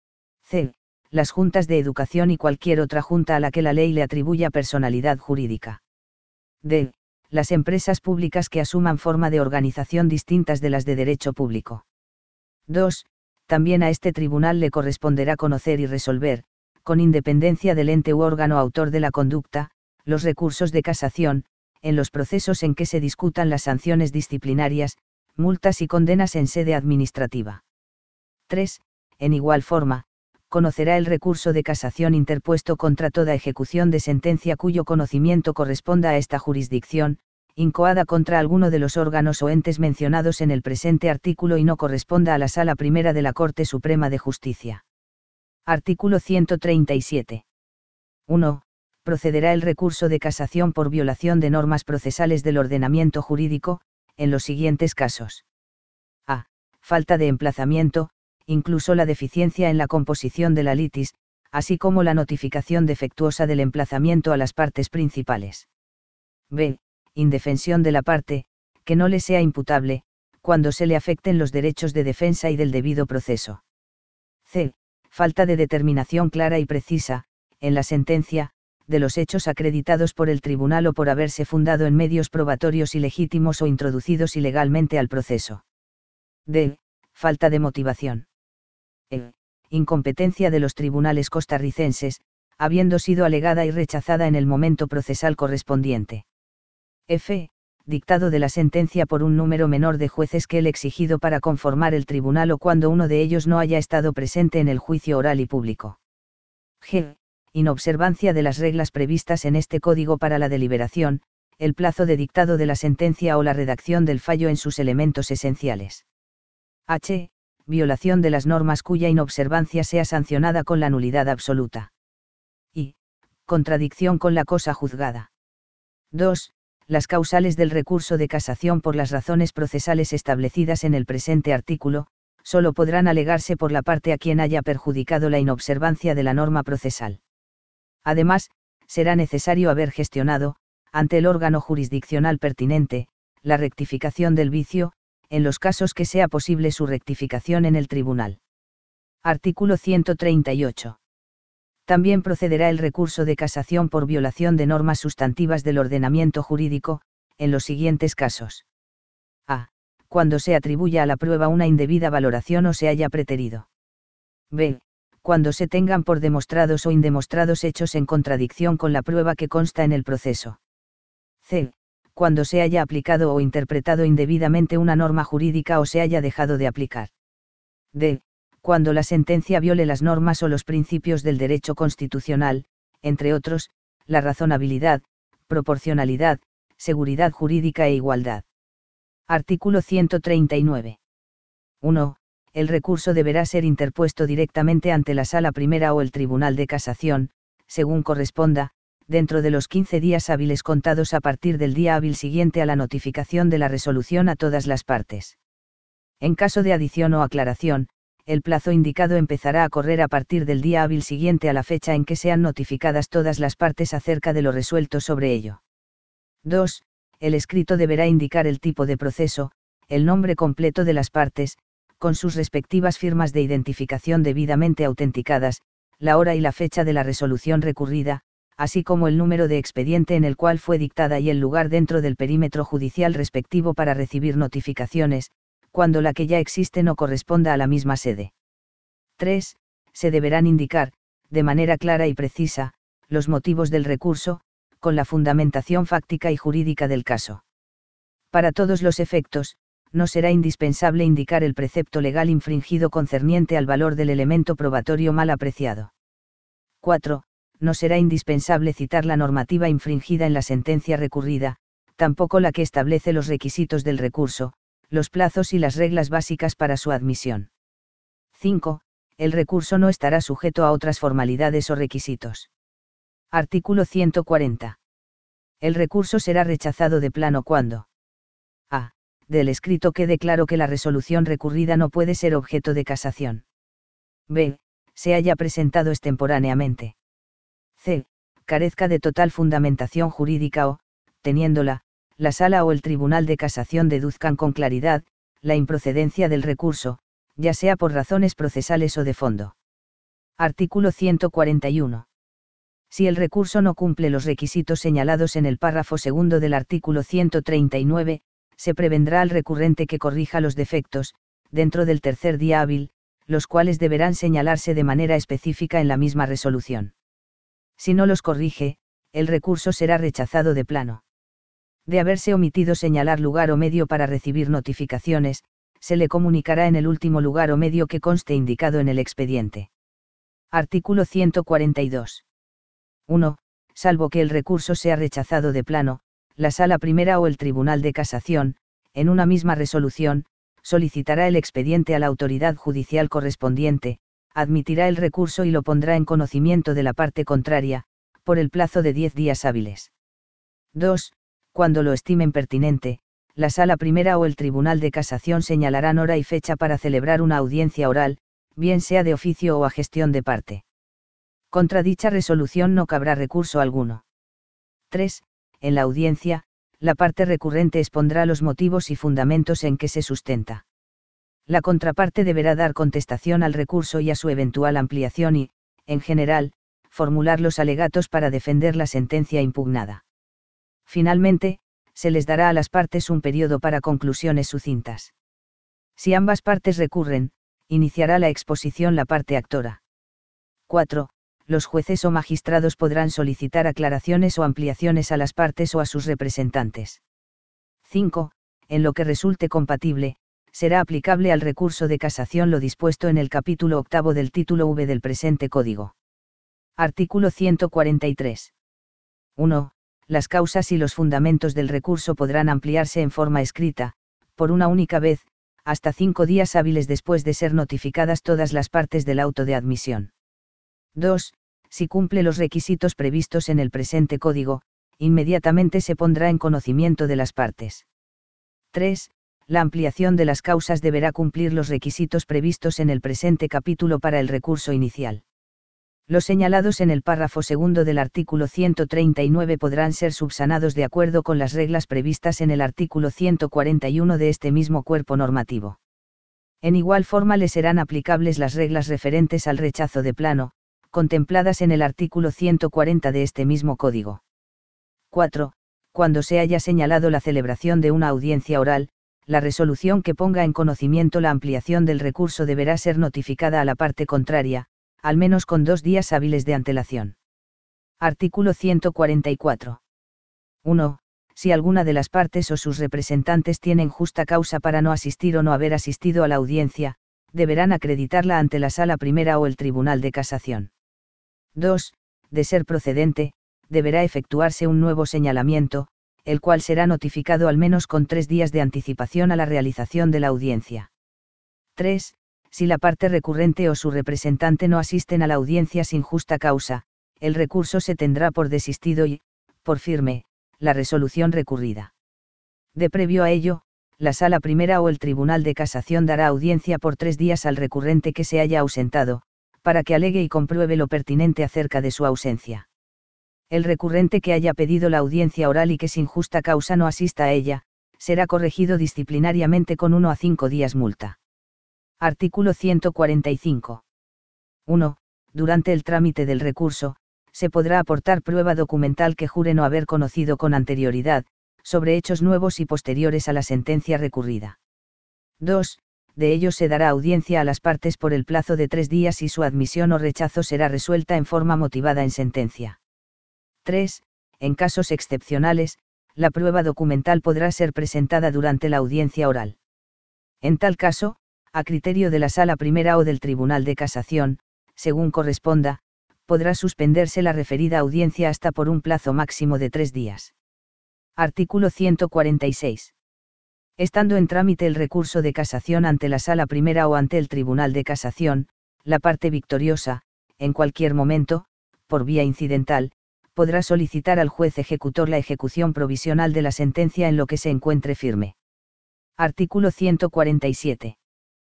C. Las juntas de educación y cualquier otra junta a la que la ley le atribuya personalidad jurídica. D. Las empresas públicas que asuman forma de organización distintas de las de derecho público. dos. También a este tribunal le corresponderá conocer y resolver, con independencia del ente u órgano autor de la conducta, los recursos de casación, en los procesos en que se discutan las sanciones disciplinarias, multas y condenas en sede administrativa. tres. En igual forma, conocerá el recurso de casación interpuesto contra toda ejecución de sentencia cuyo conocimiento corresponda a esta jurisdicción, incoada contra alguno de los órganos o entes mencionados en el presente artículo y no corresponda a la Sala Primera de la Corte Suprema de Justicia. Artículo ciento treinta y siete. uno. Procederá el recurso de casación por violación de normas procesales del ordenamiento jurídico, en los siguientes casos. A. Falta de emplazamiento, incluso la deficiencia en la composición de la litis, así como la notificación defectuosa del emplazamiento a las partes principales. B. Indefensión de la parte, que no le sea imputable, cuando se le afecten los derechos de defensa y del debido proceso. C. Falta de determinación clara y precisa, en la sentencia, de los hechos acreditados por el tribunal o por haberse fundado en medios probatorios ilegítimos o introducidos ilegalmente al proceso. D. Falta de motivación. E. Incompetencia de los tribunales costarricenses, habiendo sido alegada y rechazada en el momento procesal correspondiente. F. Dictado de la sentencia por un número menor de jueces que el exigido para conformar el tribunal o cuando uno de ellos no haya estado presente en el juicio oral y público. G. Inobservancia de las reglas previstas en este código para la deliberación, el plazo de dictado de la sentencia o la redacción del fallo en sus elementos esenciales. H. Violación de las normas cuya inobservancia sea sancionada con la nulidad absoluta. I. Contradicción con la cosa juzgada. dos. Las causales del recurso de casación por las razones procesales establecidas en el presente artículo, solo podrán alegarse por la parte a quien haya perjudicado la inobservancia de la norma procesal. Además, será necesario haber gestionado, ante el órgano jurisdiccional pertinente, la rectificación del vicio, en los casos que sea posible su rectificación en el tribunal. Artículo ciento treinta y ocho. También procederá el recurso de casación por violación de normas sustantivas del ordenamiento jurídico, en los siguientes casos. A. Cuando se atribuya a la prueba una indebida valoración o se haya preterido. B. Cuando se tengan por demostrados o indemostrados hechos en contradicción con la prueba que consta en el proceso. C. Cuando se haya aplicado o interpretado indebidamente una norma jurídica o se haya dejado de aplicar. D. Cuando la sentencia viole las normas o los principios del derecho constitucional, entre otros, la razonabilidad, proporcionalidad, seguridad jurídica e igualdad. Artículo ciento treinta y nueve. uno. El recurso deberá ser interpuesto directamente ante la Sala Primera o el Tribunal de Casación, según corresponda, dentro de los quince días hábiles contados a partir del día hábil siguiente a la notificación de la resolución a todas las partes. En caso de adición o aclaración, el plazo indicado empezará a correr a partir del día hábil siguiente a la fecha en que sean notificadas todas las partes acerca de lo resuelto sobre ello. dos. El escrito deberá indicar el tipo de proceso, el nombre completo de las partes, con sus respectivas firmas de identificación debidamente autenticadas, la hora y la fecha de la resolución recurrida, así como el número de expediente en el cual fue dictada y el lugar dentro del perímetro judicial respectivo para recibir notificaciones, cuando la que ya existe no corresponda a la misma sede. tres. Se deberán indicar, de manera clara y precisa, los motivos del recurso, con la fundamentación fáctica y jurídica del caso. Para todos los efectos, no será indispensable indicar el precepto legal infringido concerniente al valor del elemento probatorio mal apreciado. cuatro. No será indispensable citar la normativa infringida en la sentencia recurrida, tampoco la que establece los requisitos del recurso, los plazos y las reglas básicas para su admisión. cinco. El recurso no estará sujeto a otras formalidades o requisitos. Artículo ciento cuarenta. El recurso será rechazado de plano cuando a. Del escrito quede claro que la resolución recurrida no puede ser objeto de casación. b. Se haya presentado extemporáneamente. c. Carezca de total fundamentación jurídica o, teniéndola, la Sala o el Tribunal de Casación deduzcan con claridad la improcedencia del recurso, ya sea por razones procesales o de fondo. Artículo ciento cuarenta y uno. Si el recurso no cumple los requisitos señalados en el párrafo segundo del artículo ciento treinta y nueve, se prevendrá al recurrente que corrija los defectos, dentro del tercer día hábil, los cuales deberán señalarse de manera específica en la misma resolución. Si no los corrige, el recurso será rechazado de plano. De haberse omitido señalar lugar o medio para recibir notificaciones, se le comunicará en el último lugar o medio que conste indicado en el expediente. Artículo ciento cuarenta y dos. uno. Salvo que el recurso sea rechazado de plano, la Sala Primera o el Tribunal de Casación, en una misma resolución, solicitará el expediente a la autoridad judicial correspondiente, admitirá el recurso y lo pondrá en conocimiento de la parte contraria, por el plazo de diez días hábiles. dos. Cuando lo estimen pertinente, la Sala Primera o el Tribunal de Casación señalarán hora y fecha para celebrar una audiencia oral, bien sea de oficio o a gestión de parte. Contra dicha resolución no cabrá recurso alguno. tres. En la audiencia, la parte recurrente expondrá los motivos y fundamentos en que se sustenta. La contraparte deberá dar contestación al recurso y a su eventual ampliación y, en general, formular los alegatos para defender la sentencia impugnada. Finalmente, se les dará a las partes un periodo para conclusiones sucintas. Si ambas partes recurren, iniciará la exposición la parte actora. cuatro. Los jueces o magistrados podrán solicitar aclaraciones o ampliaciones a las partes o a sus representantes. cinco. En lo que resulte compatible, será aplicable al recurso de casación lo dispuesto en el capítulo octavo del título V del presente Código. Artículo ciento cuarenta y tres. uno. Las causas y los fundamentos del recurso podrán ampliarse en forma escrita, por una única vez, hasta cinco días hábiles después de ser notificadas todas las partes del auto de admisión. dos. Si cumple los requisitos previstos en el presente Código, inmediatamente se pondrá en conocimiento de las partes. tres. La ampliación de las causas deberá cumplir los requisitos previstos en el presente capítulo para el recurso inicial. Los señalados en el párrafo segundo del artículo ciento treinta y nueve podrán ser subsanados de acuerdo con las reglas previstas en el artículo ciento cuarenta y uno de este mismo cuerpo normativo. En igual forma le serán aplicables las reglas referentes al rechazo de plano, contempladas en el artículo ciento cuarenta de este mismo Código. cuatro. Cuando se haya señalado la celebración de una audiencia oral, la resolución que ponga en conocimiento la ampliación del recurso deberá ser notificada a la parte contraria, al menos con dos días hábiles de antelación. Artículo ciento cuarenta y cuatro. uno. Si alguna de las partes o sus representantes tienen justa causa para no asistir o no haber asistido a la audiencia, deberán acreditarla ante la Sala Primera o el Tribunal de Casación. dos. De ser procedente, deberá efectuarse un nuevo señalamiento, el cual será notificado al menos con tres días de anticipación a la realización de la audiencia. tres. Si la parte recurrente o su representante no asisten a la audiencia sin justa causa, el recurso se tendrá por desistido y, por firme, la resolución recurrida. De previo a ello, la Sala Primera o el Tribunal de Casación dará audiencia por tres días al recurrente que se haya ausentado, para que alegue y compruebe lo pertinente acerca de su ausencia. El recurrente que haya pedido la audiencia oral y que sin justa causa no asista a ella, será corregido disciplinariamente con uno a cinco días multa. Artículo ciento cuarenta y cinco. uno. Durante el trámite del recurso, se podrá aportar prueba documental que jure no haber conocido con anterioridad, sobre hechos nuevos y posteriores a la sentencia recurrida. dos. De ello se dará audiencia a las partes por el plazo de tres días y su admisión o rechazo será resuelta en forma motivada en sentencia. tres. En casos excepcionales, la prueba documental podrá ser presentada durante la audiencia oral. En tal caso, a criterio de la Sala Primera o del Tribunal de Casación, según corresponda, podrá suspenderse la referida audiencia hasta por un plazo máximo de tres días. Artículo ciento cuarenta y seis. Estando en trámite el recurso de casación ante la Sala Primera o ante el Tribunal de Casación, la parte victoriosa, en cualquier momento, por vía incidental, podrá solicitar al juez ejecutor la ejecución provisional de la sentencia en lo que se encuentre firme. Artículo ciento cuarenta y siete.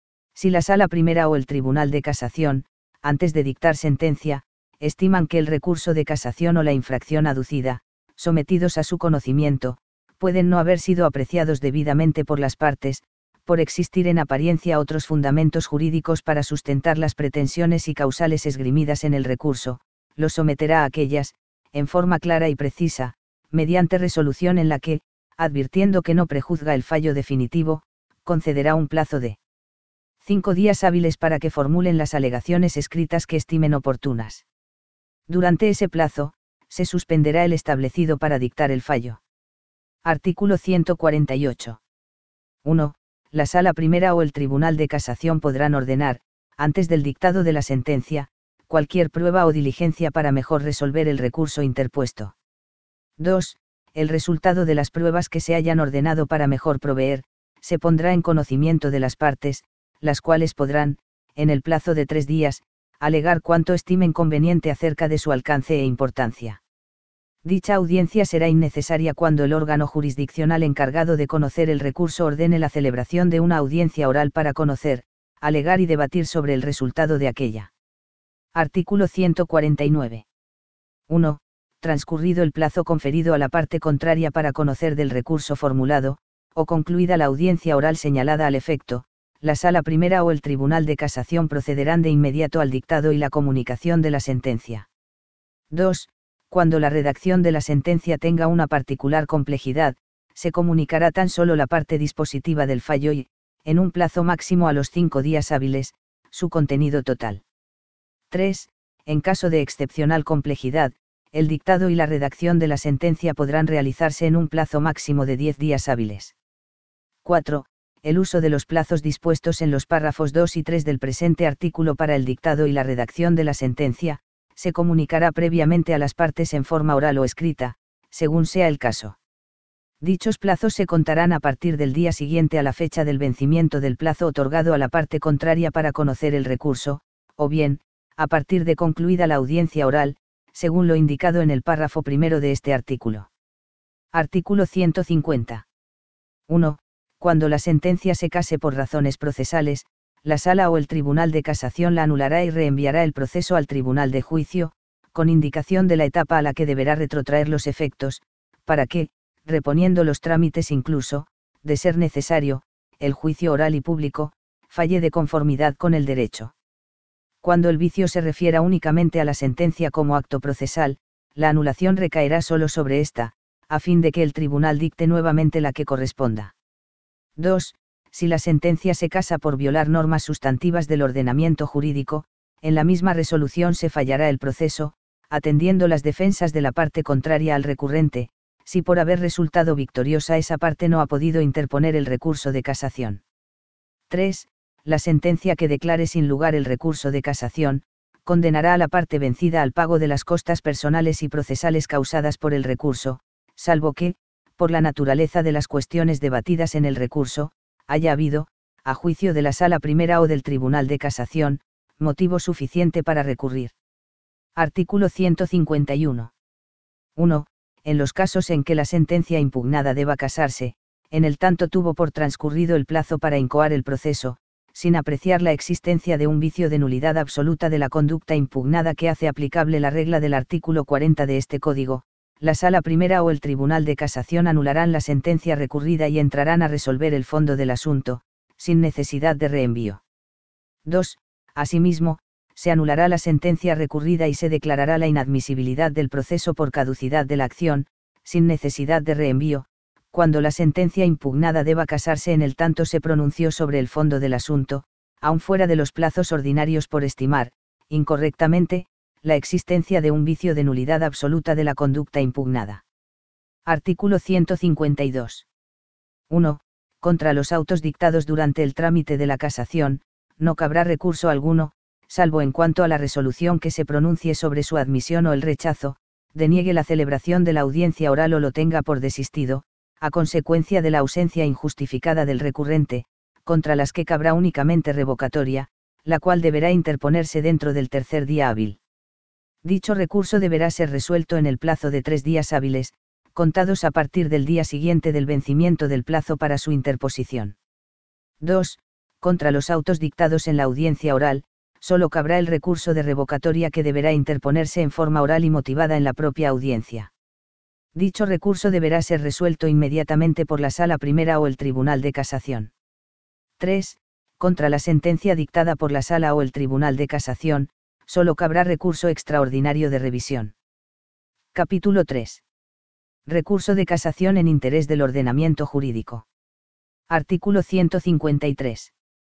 Si la Sala Primera o el Tribunal de Casación, antes de dictar sentencia, estiman que el recurso de casación o la infracción aducida, sometidos a su conocimiento, pueden no haber sido apreciados debidamente por las partes, por existir en apariencia otros fundamentos jurídicos para sustentar las pretensiones y causales esgrimidas en el recurso, los someterá a aquellas, en forma clara y precisa, mediante resolución en la que, advirtiendo que no prejuzga el fallo definitivo, concederá un plazo de cinco días hábiles para que formulen las alegaciones escritas que estimen oportunas. Durante ese plazo, se suspenderá el establecido para dictar el fallo. Artículo ciento cuarenta y ocho. uno. La Sala Primera o el Tribunal de Casación podrán ordenar, antes del dictado de la sentencia, cualquier prueba o diligencia para mejor resolver el recurso interpuesto. dos. El resultado de las pruebas que se hayan ordenado para mejor proveer, se pondrá en conocimiento de las partes, las cuales podrán, en el plazo de tres días, alegar cuanto estimen conveniente acerca de su alcance e importancia. Dicha audiencia será innecesaria cuando el órgano jurisdiccional encargado de conocer el recurso ordene la celebración de una audiencia oral para conocer, alegar y debatir sobre el resultado de aquella. Artículo ciento cuarenta y nueve. uno. Transcurrido el plazo conferido a la parte contraria para conocer del recurso formulado, o concluida la audiencia oral señalada al efecto, la Sala Primera o el Tribunal de Casación procederán de inmediato al dictado y la comunicación de la sentencia. dos. Cuando la redacción de la sentencia tenga una particular complejidad, se comunicará tan solo la parte dispositiva del fallo y, en un plazo máximo a los cinco días hábiles, su contenido total. tres. En caso de excepcional complejidad, el dictado y la redacción de la sentencia podrán realizarse en un plazo máximo de diez días hábiles. cuatro. El uso de los plazos dispuestos en los párrafos dos y tres del presente artículo para el dictado y la redacción de la sentencia, se comunicará previamente a las partes en forma oral o escrita, según sea el caso. Dichos plazos se contarán a partir del día siguiente a la fecha del vencimiento del plazo otorgado a la parte contraria para conocer el recurso, o bien, a partir de concluida la audiencia oral, según lo indicado en el párrafo primero de este artículo. Artículo ciento cincuenta. uno. Cuando la sentencia se case por razones procesales, la Sala o el Tribunal de Casación la anulará y reenviará el proceso al Tribunal de Juicio, con indicación de la etapa a la que deberá retrotraer los efectos, para que, reponiendo los trámites incluso, de ser necesario, el juicio oral y público, falle de conformidad con el derecho. Cuando el vicio se refiera únicamente a la sentencia como acto procesal, la anulación recaerá solo sobre ésta, a fin de que el tribunal dicte nuevamente la que corresponda. dos. Si la sentencia se casa por violar normas sustantivas del ordenamiento jurídico, en la misma resolución se fallará el proceso, atendiendo las defensas de la parte contraria al recurrente, si por haber resultado victoriosa esa parte no ha podido interponer el recurso de casación. tres. La sentencia que declare sin lugar el recurso de casación, condenará a la parte vencida al pago de las costas personales y procesales causadas por el recurso, salvo que, por la naturaleza de las cuestiones debatidas en el recurso, haya habido, a juicio de la Sala Primera o del Tribunal de Casación, motivo suficiente para recurrir. Artículo ciento cincuenta y uno. uno. En los casos en que la sentencia impugnada deba casarse, en el tanto tuvo por transcurrido el plazo para incoar el proceso, sin apreciar la existencia de un vicio de nulidad absoluta de la conducta impugnada que hace aplicable la regla del artículo cuarenta de este Código, la Sala Primera o el Tribunal de Casación anularán la sentencia recurrida y entrarán a resolver el fondo del asunto, sin necesidad de reenvío. dos. Asimismo, se anulará la sentencia recurrida y se declarará la inadmisibilidad del proceso por caducidad de la acción, sin necesidad de reenvío, cuando la sentencia impugnada deba casarse en el tanto se pronunció sobre el fondo del asunto, aun fuera de los plazos ordinarios por estimar, incorrectamente, la existencia de un vicio de nulidad absoluta de la conducta impugnada. Artículo ciento cincuenta y dos. uno. Contra los autos dictados durante el trámite de la casación, no cabrá recurso alguno, salvo en cuanto a la resolución que se pronuncie sobre su admisión o el rechazo, deniegue la celebración de la audiencia oral o lo tenga por desistido, a consecuencia de la ausencia injustificada del recurrente, contra las que cabrá únicamente revocatoria, la cual deberá interponerse dentro del tercer día hábil. Dicho recurso deberá ser resuelto en el plazo de tres días hábiles, contados a partir del día siguiente del vencimiento del plazo para su interposición. dos. Contra los autos dictados en la audiencia oral, solo cabrá el recurso de revocatoria que deberá interponerse en forma oral y motivada en la propia audiencia. Dicho recurso deberá ser resuelto inmediatamente por la Sala Primera o el Tribunal de Casación. tres. Contra la sentencia dictada por la Sala o el Tribunal de Casación, solo cabrá recurso extraordinario de revisión. Capítulo tres. Recurso de casación en interés del ordenamiento jurídico. Artículo ciento cincuenta y tres.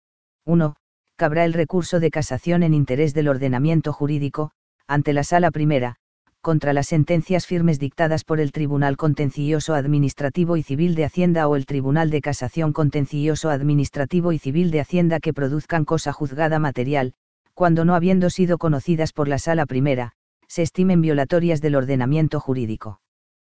uno. Cabrá el recurso de casación en interés del ordenamiento jurídico, ante la Sala Primera, contra las sentencias firmes dictadas por el Tribunal Contencioso Administrativo y Civil de Hacienda o el Tribunal de Casación Contencioso Administrativo y Civil de Hacienda que produzcan cosa juzgada material, cuando no habiendo sido conocidas por la Sala Primera, se estimen violatorias del ordenamiento jurídico.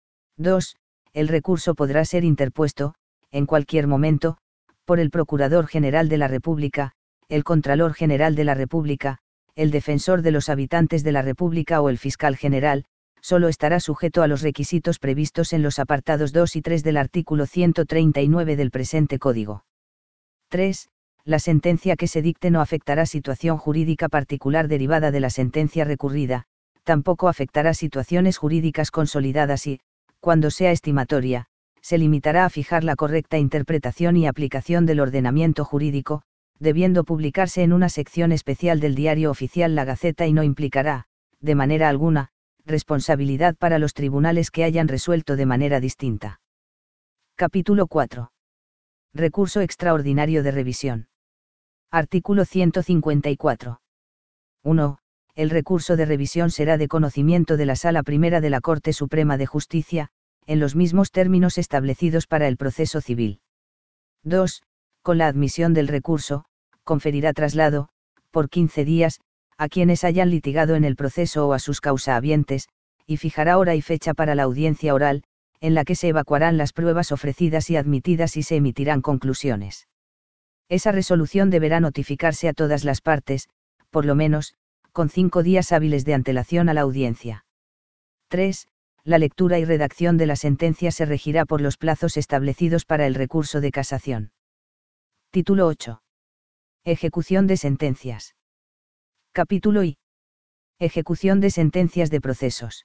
dos. El recurso podrá ser interpuesto, en cualquier momento, por el Procurador General de la República, el Contralor General de la República, el Defensor de los Habitantes de la República o el Fiscal General, solo estará sujeto a los requisitos previstos en los apartados dos y tres del artículo ciento treinta y nueve del presente Código. tres. La sentencia que se dicte no afectará situación jurídica particular derivada de la sentencia recurrida, tampoco afectará situaciones jurídicas consolidadas y, cuando sea estimatoria, se limitará a fijar la correcta interpretación y aplicación del ordenamiento jurídico, debiendo publicarse en una sección especial del Diario Oficial La Gaceta y no implicará, de manera alguna, responsabilidad para los tribunales que hayan resuelto de manera distinta. Capítulo cuatro. Recurso extraordinario de revisión. Artículo ciento cincuenta y cuatro. uno. El recurso de revisión será de conocimiento de la Sala Primera de la Corte Suprema de Justicia, en los mismos términos establecidos para el proceso civil. dos. Con la admisión del recurso, conferirá traslado, por quince días, a quienes hayan litigado en el proceso o a sus causahabientes, y fijará hora y fecha para la audiencia oral, en la que se evacuarán las pruebas ofrecidas y admitidas y se emitirán conclusiones. Esa resolución deberá notificarse a todas las partes, por lo menos, con cinco días hábiles de antelación a la audiencia. tres. La lectura y redacción de la sentencia se regirá por los plazos establecidos para el recurso de casación. Título ocho. Ejecución de sentencias. Capítulo I. Ejecución de sentencias de procesos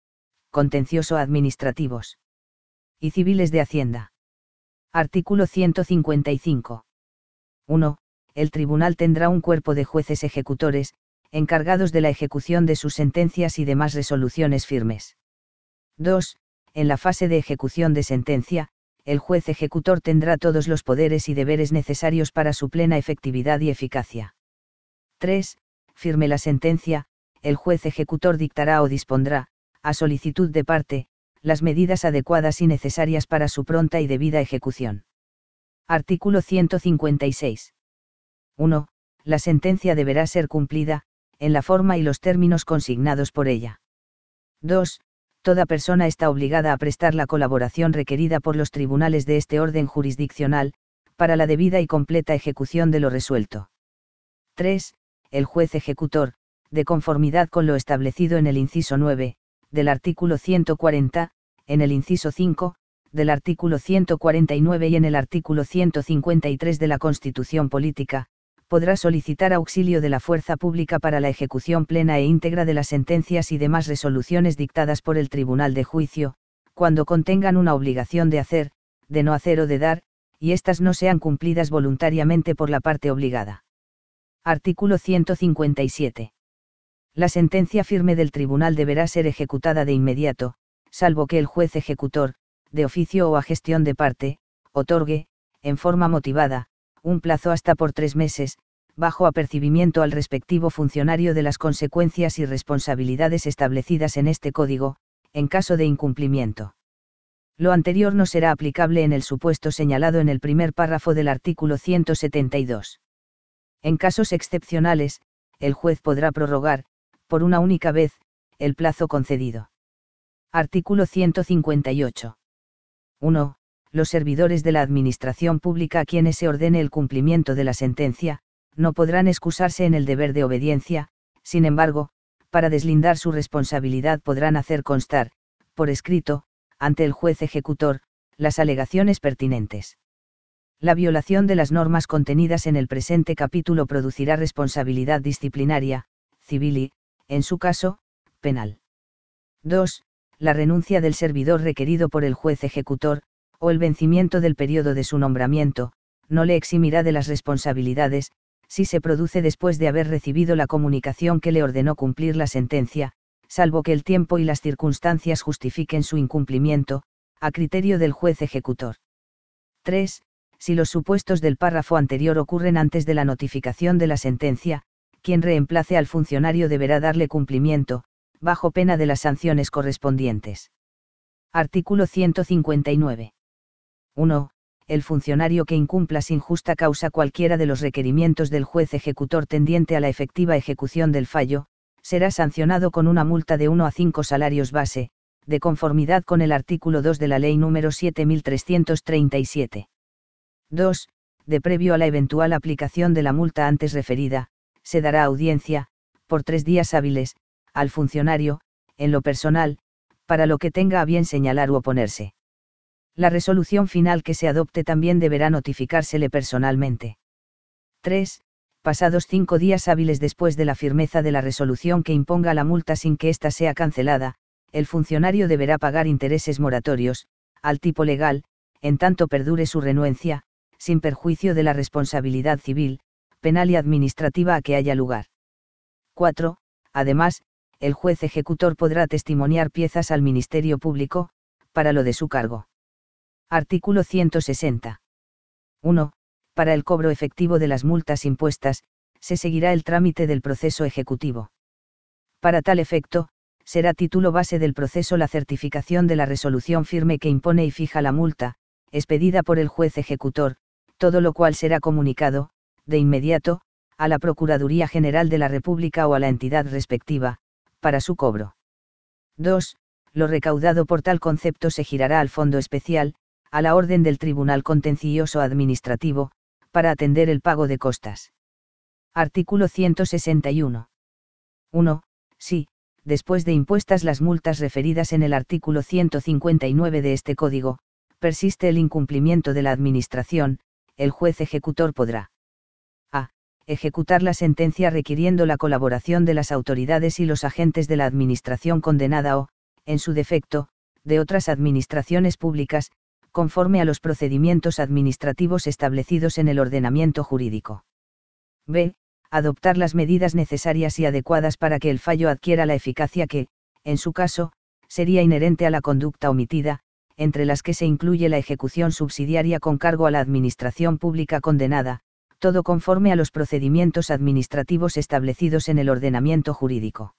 contencioso-administrativos y civiles de Hacienda. Artículo ciento cincuenta y cinco. uno. El tribunal tendrá un cuerpo de jueces ejecutores, encargados de la ejecución de sus sentencias y demás resoluciones firmes. dos. En la fase de ejecución de sentencia, el juez ejecutor tendrá todos los poderes y deberes necesarios para su plena efectividad y eficacia. tres. Firme la sentencia, el juez ejecutor dictará o dispondrá, a solicitud de parte, las medidas adecuadas y necesarias para su pronta y debida ejecución. Artículo ciento cincuenta y seis. uno. La sentencia deberá ser cumplida, en la forma y los términos consignados por ella. dos. Toda persona está obligada a prestar la colaboración requerida por los tribunales de este orden jurisdiccional, para la debida y completa ejecución de lo resuelto. tres. El juez ejecutor, de conformidad con lo establecido en el inciso nueve, del artículo ciento cuarenta, en el inciso cinco, del artículo ciento cuarenta y nueve y en el artículo ciento cincuenta y tres de la Constitución Política, podrá solicitar auxilio de la fuerza pública para la ejecución plena e íntegra de las sentencias y demás resoluciones dictadas por el Tribunal de Juicio, cuando contengan una obligación de hacer, de no hacer o de dar, y éstas no sean cumplidas voluntariamente por la parte obligada. Artículo ciento cincuenta y siete. La sentencia firme del tribunal deberá ser ejecutada de inmediato, salvo que el juez ejecutor, de oficio o a gestión de parte, otorgue, en forma motivada, un plazo hasta por tres meses, bajo apercibimiento al respectivo funcionario de las consecuencias y responsabilidades establecidas en este código, en caso de incumplimiento. Lo anterior no será aplicable en el supuesto señalado en el primer párrafo del artículo ciento setenta y dos. En casos excepcionales, el juez podrá prorrogar, por una única vez, el plazo concedido. Artículo ciento cincuenta y ocho. uno. Los servidores de la Administración Pública a quienes se ordene el cumplimiento de la sentencia, no podrán excusarse en el deber de obediencia, sin embargo, para deslindar su responsabilidad podrán hacer constar, por escrito, ante el juez ejecutor, las alegaciones pertinentes. La violación de las normas contenidas en el presente capítulo producirá responsabilidad disciplinaria, civil y, en su caso, penal. dos. La renuncia del servidor requerido por el juez ejecutor, o el vencimiento del periodo de su nombramiento, no le eximirá de las responsabilidades, si se produce después de haber recibido la comunicación que le ordenó cumplir la sentencia, salvo que el tiempo y las circunstancias justifiquen su incumplimiento, a criterio del juez ejecutor. tres. Si los supuestos del párrafo anterior ocurren antes de la notificación de la sentencia, quien reemplace al funcionario deberá darle cumplimiento, bajo pena de las sanciones correspondientes. Artículo ciento cincuenta y nueve. uno. El funcionario que incumpla sin justa causa cualquiera de los requerimientos del juez ejecutor tendiente a la efectiva ejecución del fallo, será sancionado con una multa de uno a cinco salarios base, de conformidad con el artículo dos de la Ley número siete mil trescientos treinta y siete. dos. De previo a la eventual aplicación de la multa antes referida, se dará audiencia, por tres días hábiles, al funcionario, en lo personal, para lo que tenga a bien señalar u oponerse. La resolución final que se adopte también deberá notificársele personalmente. tres. Pasados cinco días hábiles después de la firmeza de la resolución que imponga la multa sin que ésta sea cancelada, el funcionario deberá pagar intereses moratorios, al tipo legal, en tanto perdure su renuencia, sin perjuicio de la responsabilidad civil, penal y administrativa a que haya lugar. cuatro. Además, el juez ejecutor podrá testimoniar piezas al Ministerio Público, para lo de su cargo. Artículo ciento sesenta. uno. Para el cobro efectivo de las multas impuestas, se seguirá el trámite del proceso ejecutivo. Para tal efecto, será título base del proceso la certificación de la resolución firme que impone y fija la multa, expedida por el juez ejecutor, todo lo cual será comunicado, de inmediato, a la Procuraduría General de la República o a la entidad respectiva, para su cobro. dos. Lo recaudado por tal concepto se girará al Fondo Especial, a la orden del Tribunal Contencioso Administrativo, para atender el pago de costas. Artículo ciento sesenta y uno. uno. Si, después de impuestas las multas referidas en el artículo ciento cincuenta y nueve de este Código, persiste el incumplimiento de la Administración, el juez ejecutor podrá a. Ejecutar la sentencia requiriendo la colaboración de las autoridades y los agentes de la Administración condenada o, en su defecto, de otras administraciones públicas, conforme a los procedimientos administrativos establecidos en el ordenamiento jurídico. b. Adoptar las medidas necesarias y adecuadas para que el fallo adquiera la eficacia que, en su caso, sería inherente a la conducta omitida, entre las que se incluye la ejecución subsidiaria con cargo a la administración pública condenada, todo conforme a los procedimientos administrativos establecidos en el ordenamiento jurídico.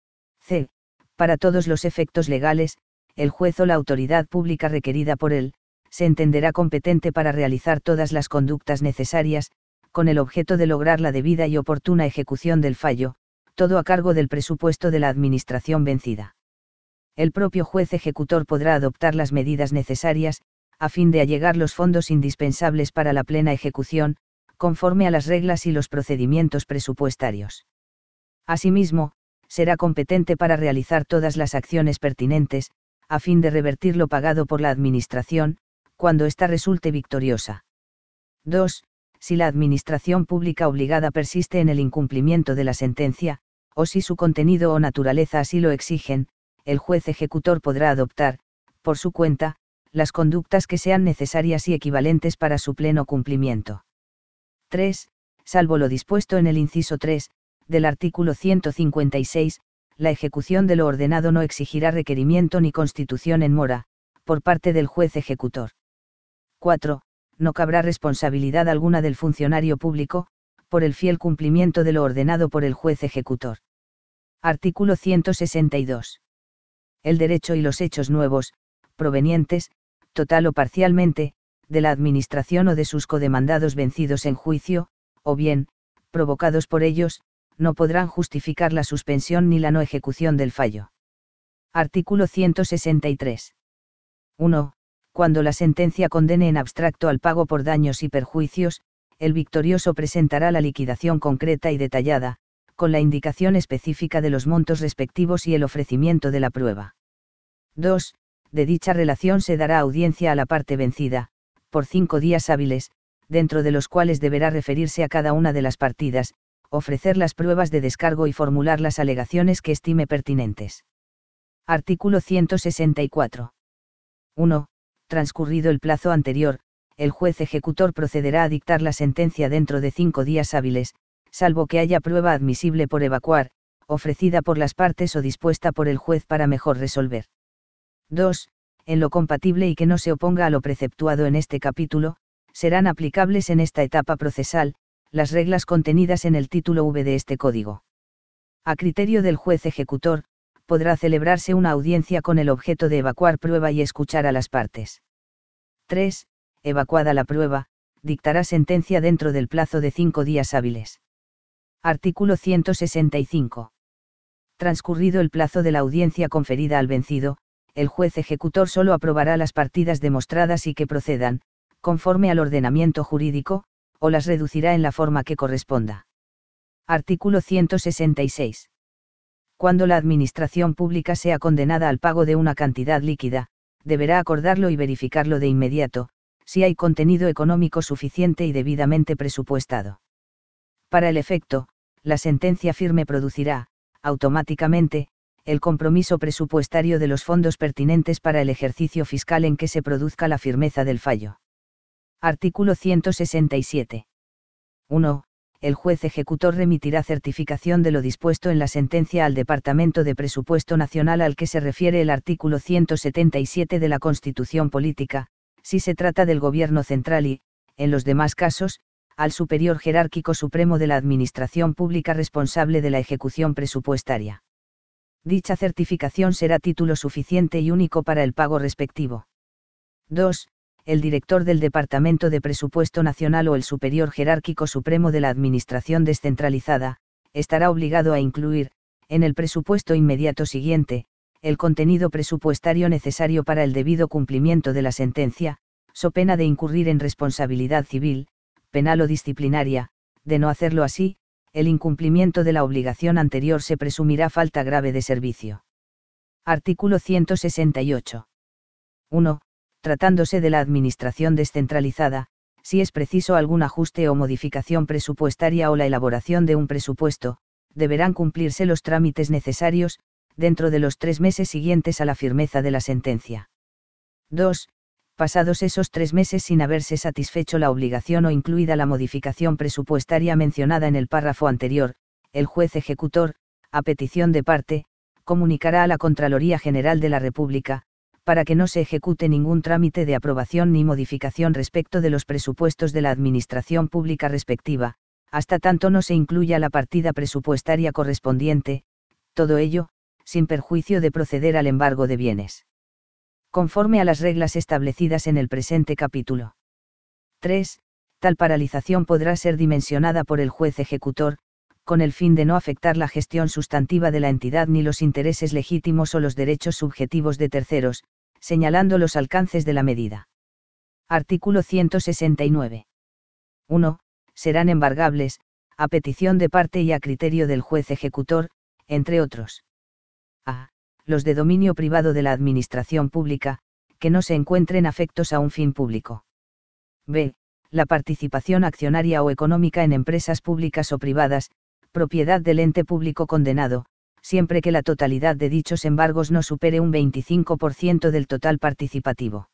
c. Para todos los efectos legales, el juez o la autoridad pública requerida por él, se entenderá competente para realizar todas las conductas necesarias, con el objeto de lograr la debida y oportuna ejecución del fallo, todo a cargo del presupuesto de la administración vencida. El propio juez ejecutor podrá adoptar las medidas necesarias, a fin de allegar los fondos indispensables para la plena ejecución, conforme a las reglas y los procedimientos presupuestarios. Asimismo, será competente para realizar todas las acciones pertinentes, a fin de revertir lo pagado por la Administración, cuando ésta resulte victoriosa. dos. Si la Administración Pública obligada persiste en el incumplimiento de la sentencia, o si su contenido o naturaleza así lo exigen, el juez ejecutor podrá adoptar, por su cuenta, las conductas que sean necesarias y equivalentes para su pleno cumplimiento. tres. Salvo lo dispuesto en el inciso tres, del artículo ciento cincuenta y seis, la ejecución de lo ordenado no exigirá requerimiento ni constitución en mora, por parte del juez ejecutor. cuatro. No cabrá responsabilidad alguna del funcionario público, por el fiel cumplimiento de lo ordenado por el juez ejecutor. Artículo ciento sesenta y dos. El derecho y los hechos nuevos, provenientes, total o parcialmente, de la administración o de sus codemandados vencidos en juicio, o bien, provocados por ellos, no podrán justificar la suspensión ni la no ejecución del fallo. Artículo ciento sesenta y tres. uno. Cuando la sentencia condene en abstracto al pago por daños y perjuicios, el victorioso presentará la liquidación concreta y detallada, con la indicación específica de los montos respectivos y el ofrecimiento de la prueba. dos. De dicha relación se dará audiencia a la parte vencida, por cinco días hábiles, dentro de los cuales deberá referirse a cada una de las partidas, ofrecer las pruebas de descargo y formular las alegaciones que estime pertinentes. Artículo ciento sesenta y cuatro. uno. Transcurrido el plazo anterior, el juez ejecutor procederá a dictar la sentencia dentro de cinco días hábiles, salvo que haya prueba admisible por evacuar, ofrecida por las partes o dispuesta por el juez para mejor resolver. dos. En lo compatible y que no se oponga a lo preceptuado en este capítulo, serán aplicables en esta etapa procesal, las reglas contenidas en el título V de este código. A criterio del juez ejecutor, podrá celebrarse una audiencia con el objeto de evacuar prueba y escuchar a las partes. tres. Evacuada la prueba, dictará sentencia dentro del plazo de cinco días hábiles. Artículo ciento sesenta y cinco. Transcurrido el plazo de la audiencia conferida al vencido, el juez ejecutor solo aprobará las partidas demostradas y que procedan, conforme al ordenamiento jurídico, o las reducirá en la forma que corresponda. Artículo ciento sesenta y seis. Cuando la administración pública sea condenada al pago de una cantidad líquida, deberá acordarlo y verificarlo de inmediato, si hay contenido económico suficiente y debidamente presupuestado. Para el efecto, la sentencia firme producirá, automáticamente, el compromiso presupuestario de los fondos pertinentes para el ejercicio fiscal en que se produzca la firmeza del fallo. Artículo ciento sesenta y siete. uno. El juez ejecutor remitirá certificación de lo dispuesto en la sentencia al Departamento de Presupuesto Nacional al que se refiere el artículo ciento setenta y siete de la Constitución Política, si se trata del Gobierno central y, en los demás casos, al Superior Jerárquico Supremo de la Administración Pública responsable de la ejecución presupuestaria. Dicha certificación será título suficiente y único para el pago respectivo. dos. El director del Departamento de Presupuesto Nacional o el Superior Jerárquico Supremo de la Administración Descentralizada, estará obligado a incluir, en el presupuesto inmediato siguiente, el contenido presupuestario necesario para el debido cumplimiento de la sentencia, so pena de incurrir en responsabilidad civil, penal o disciplinaria. De no hacerlo así, el incumplimiento de la obligación anterior se presumirá falta grave de servicio. Artículo ciento sesenta y ocho. uno. Tratándose de la administración descentralizada, si es preciso algún ajuste o modificación presupuestaria o la elaboración de un presupuesto, deberán cumplirse los trámites necesarios, dentro de los tres meses siguientes a la firmeza de la sentencia. dos. Pasados esos tres meses sin haberse satisfecho la obligación o incluida la modificación presupuestaria mencionada en el párrafo anterior, el juez ejecutor, a petición de parte, comunicará a la Contraloría General de la República, para que no se ejecute ningún trámite de aprobación ni modificación respecto de los presupuestos de la Administración Pública respectiva, hasta tanto no se incluya la partida presupuestaria correspondiente, todo ello, sin perjuicio de proceder al embargo de bienes. Conforme a las reglas establecidas en el presente capítulo. tres. Tal paralización podrá ser dimensionada por el juez ejecutor, con el fin de no afectar la gestión sustantiva de la entidad ni los intereses legítimos o los derechos subjetivos de terceros, señalando los alcances de la medida. Artículo ciento sesenta y nueve. uno. Serán embargables, a petición de parte y a criterio del juez ejecutor, entre otros. A. Los de dominio privado de la administración pública, que no se encuentren afectos a un fin público. B. La participación accionaria o económica en empresas públicas o privadas, propiedad del ente público condenado, siempre que la totalidad de dichos embargos no supere un veinticinco por ciento del total participativo.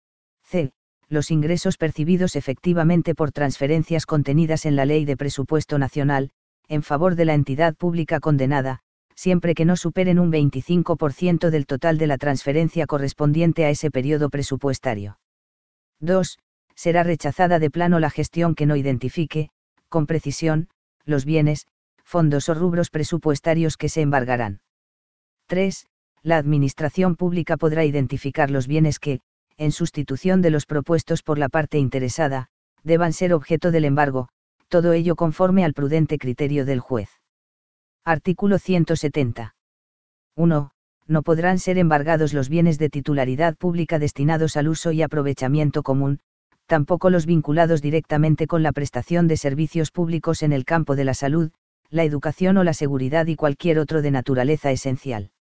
C. Los ingresos percibidos efectivamente por transferencias contenidas en la Ley de Presupuesto Nacional, en favor de la entidad pública condenada, siempre que no superen un veinticinco por ciento del total de la transferencia correspondiente a ese periodo presupuestario. dos. Será rechazada de plano la gestión que no identifique, con precisión, los bienes, fondos o rubros presupuestarios que se embargarán. tres. La Administración Pública podrá identificar los bienes que, en sustitución de los propuestos por la parte interesada, deban ser objeto del embargo, todo ello conforme al prudente criterio del juez. Artículo ciento setenta. uno. No podrán ser embargados los bienes de titularidad pública destinados al uso y aprovechamiento común, tampoco los vinculados directamente con la prestación de servicios públicos en el campo de la salud, la educación o la seguridad y cualquier otro de naturaleza esencial.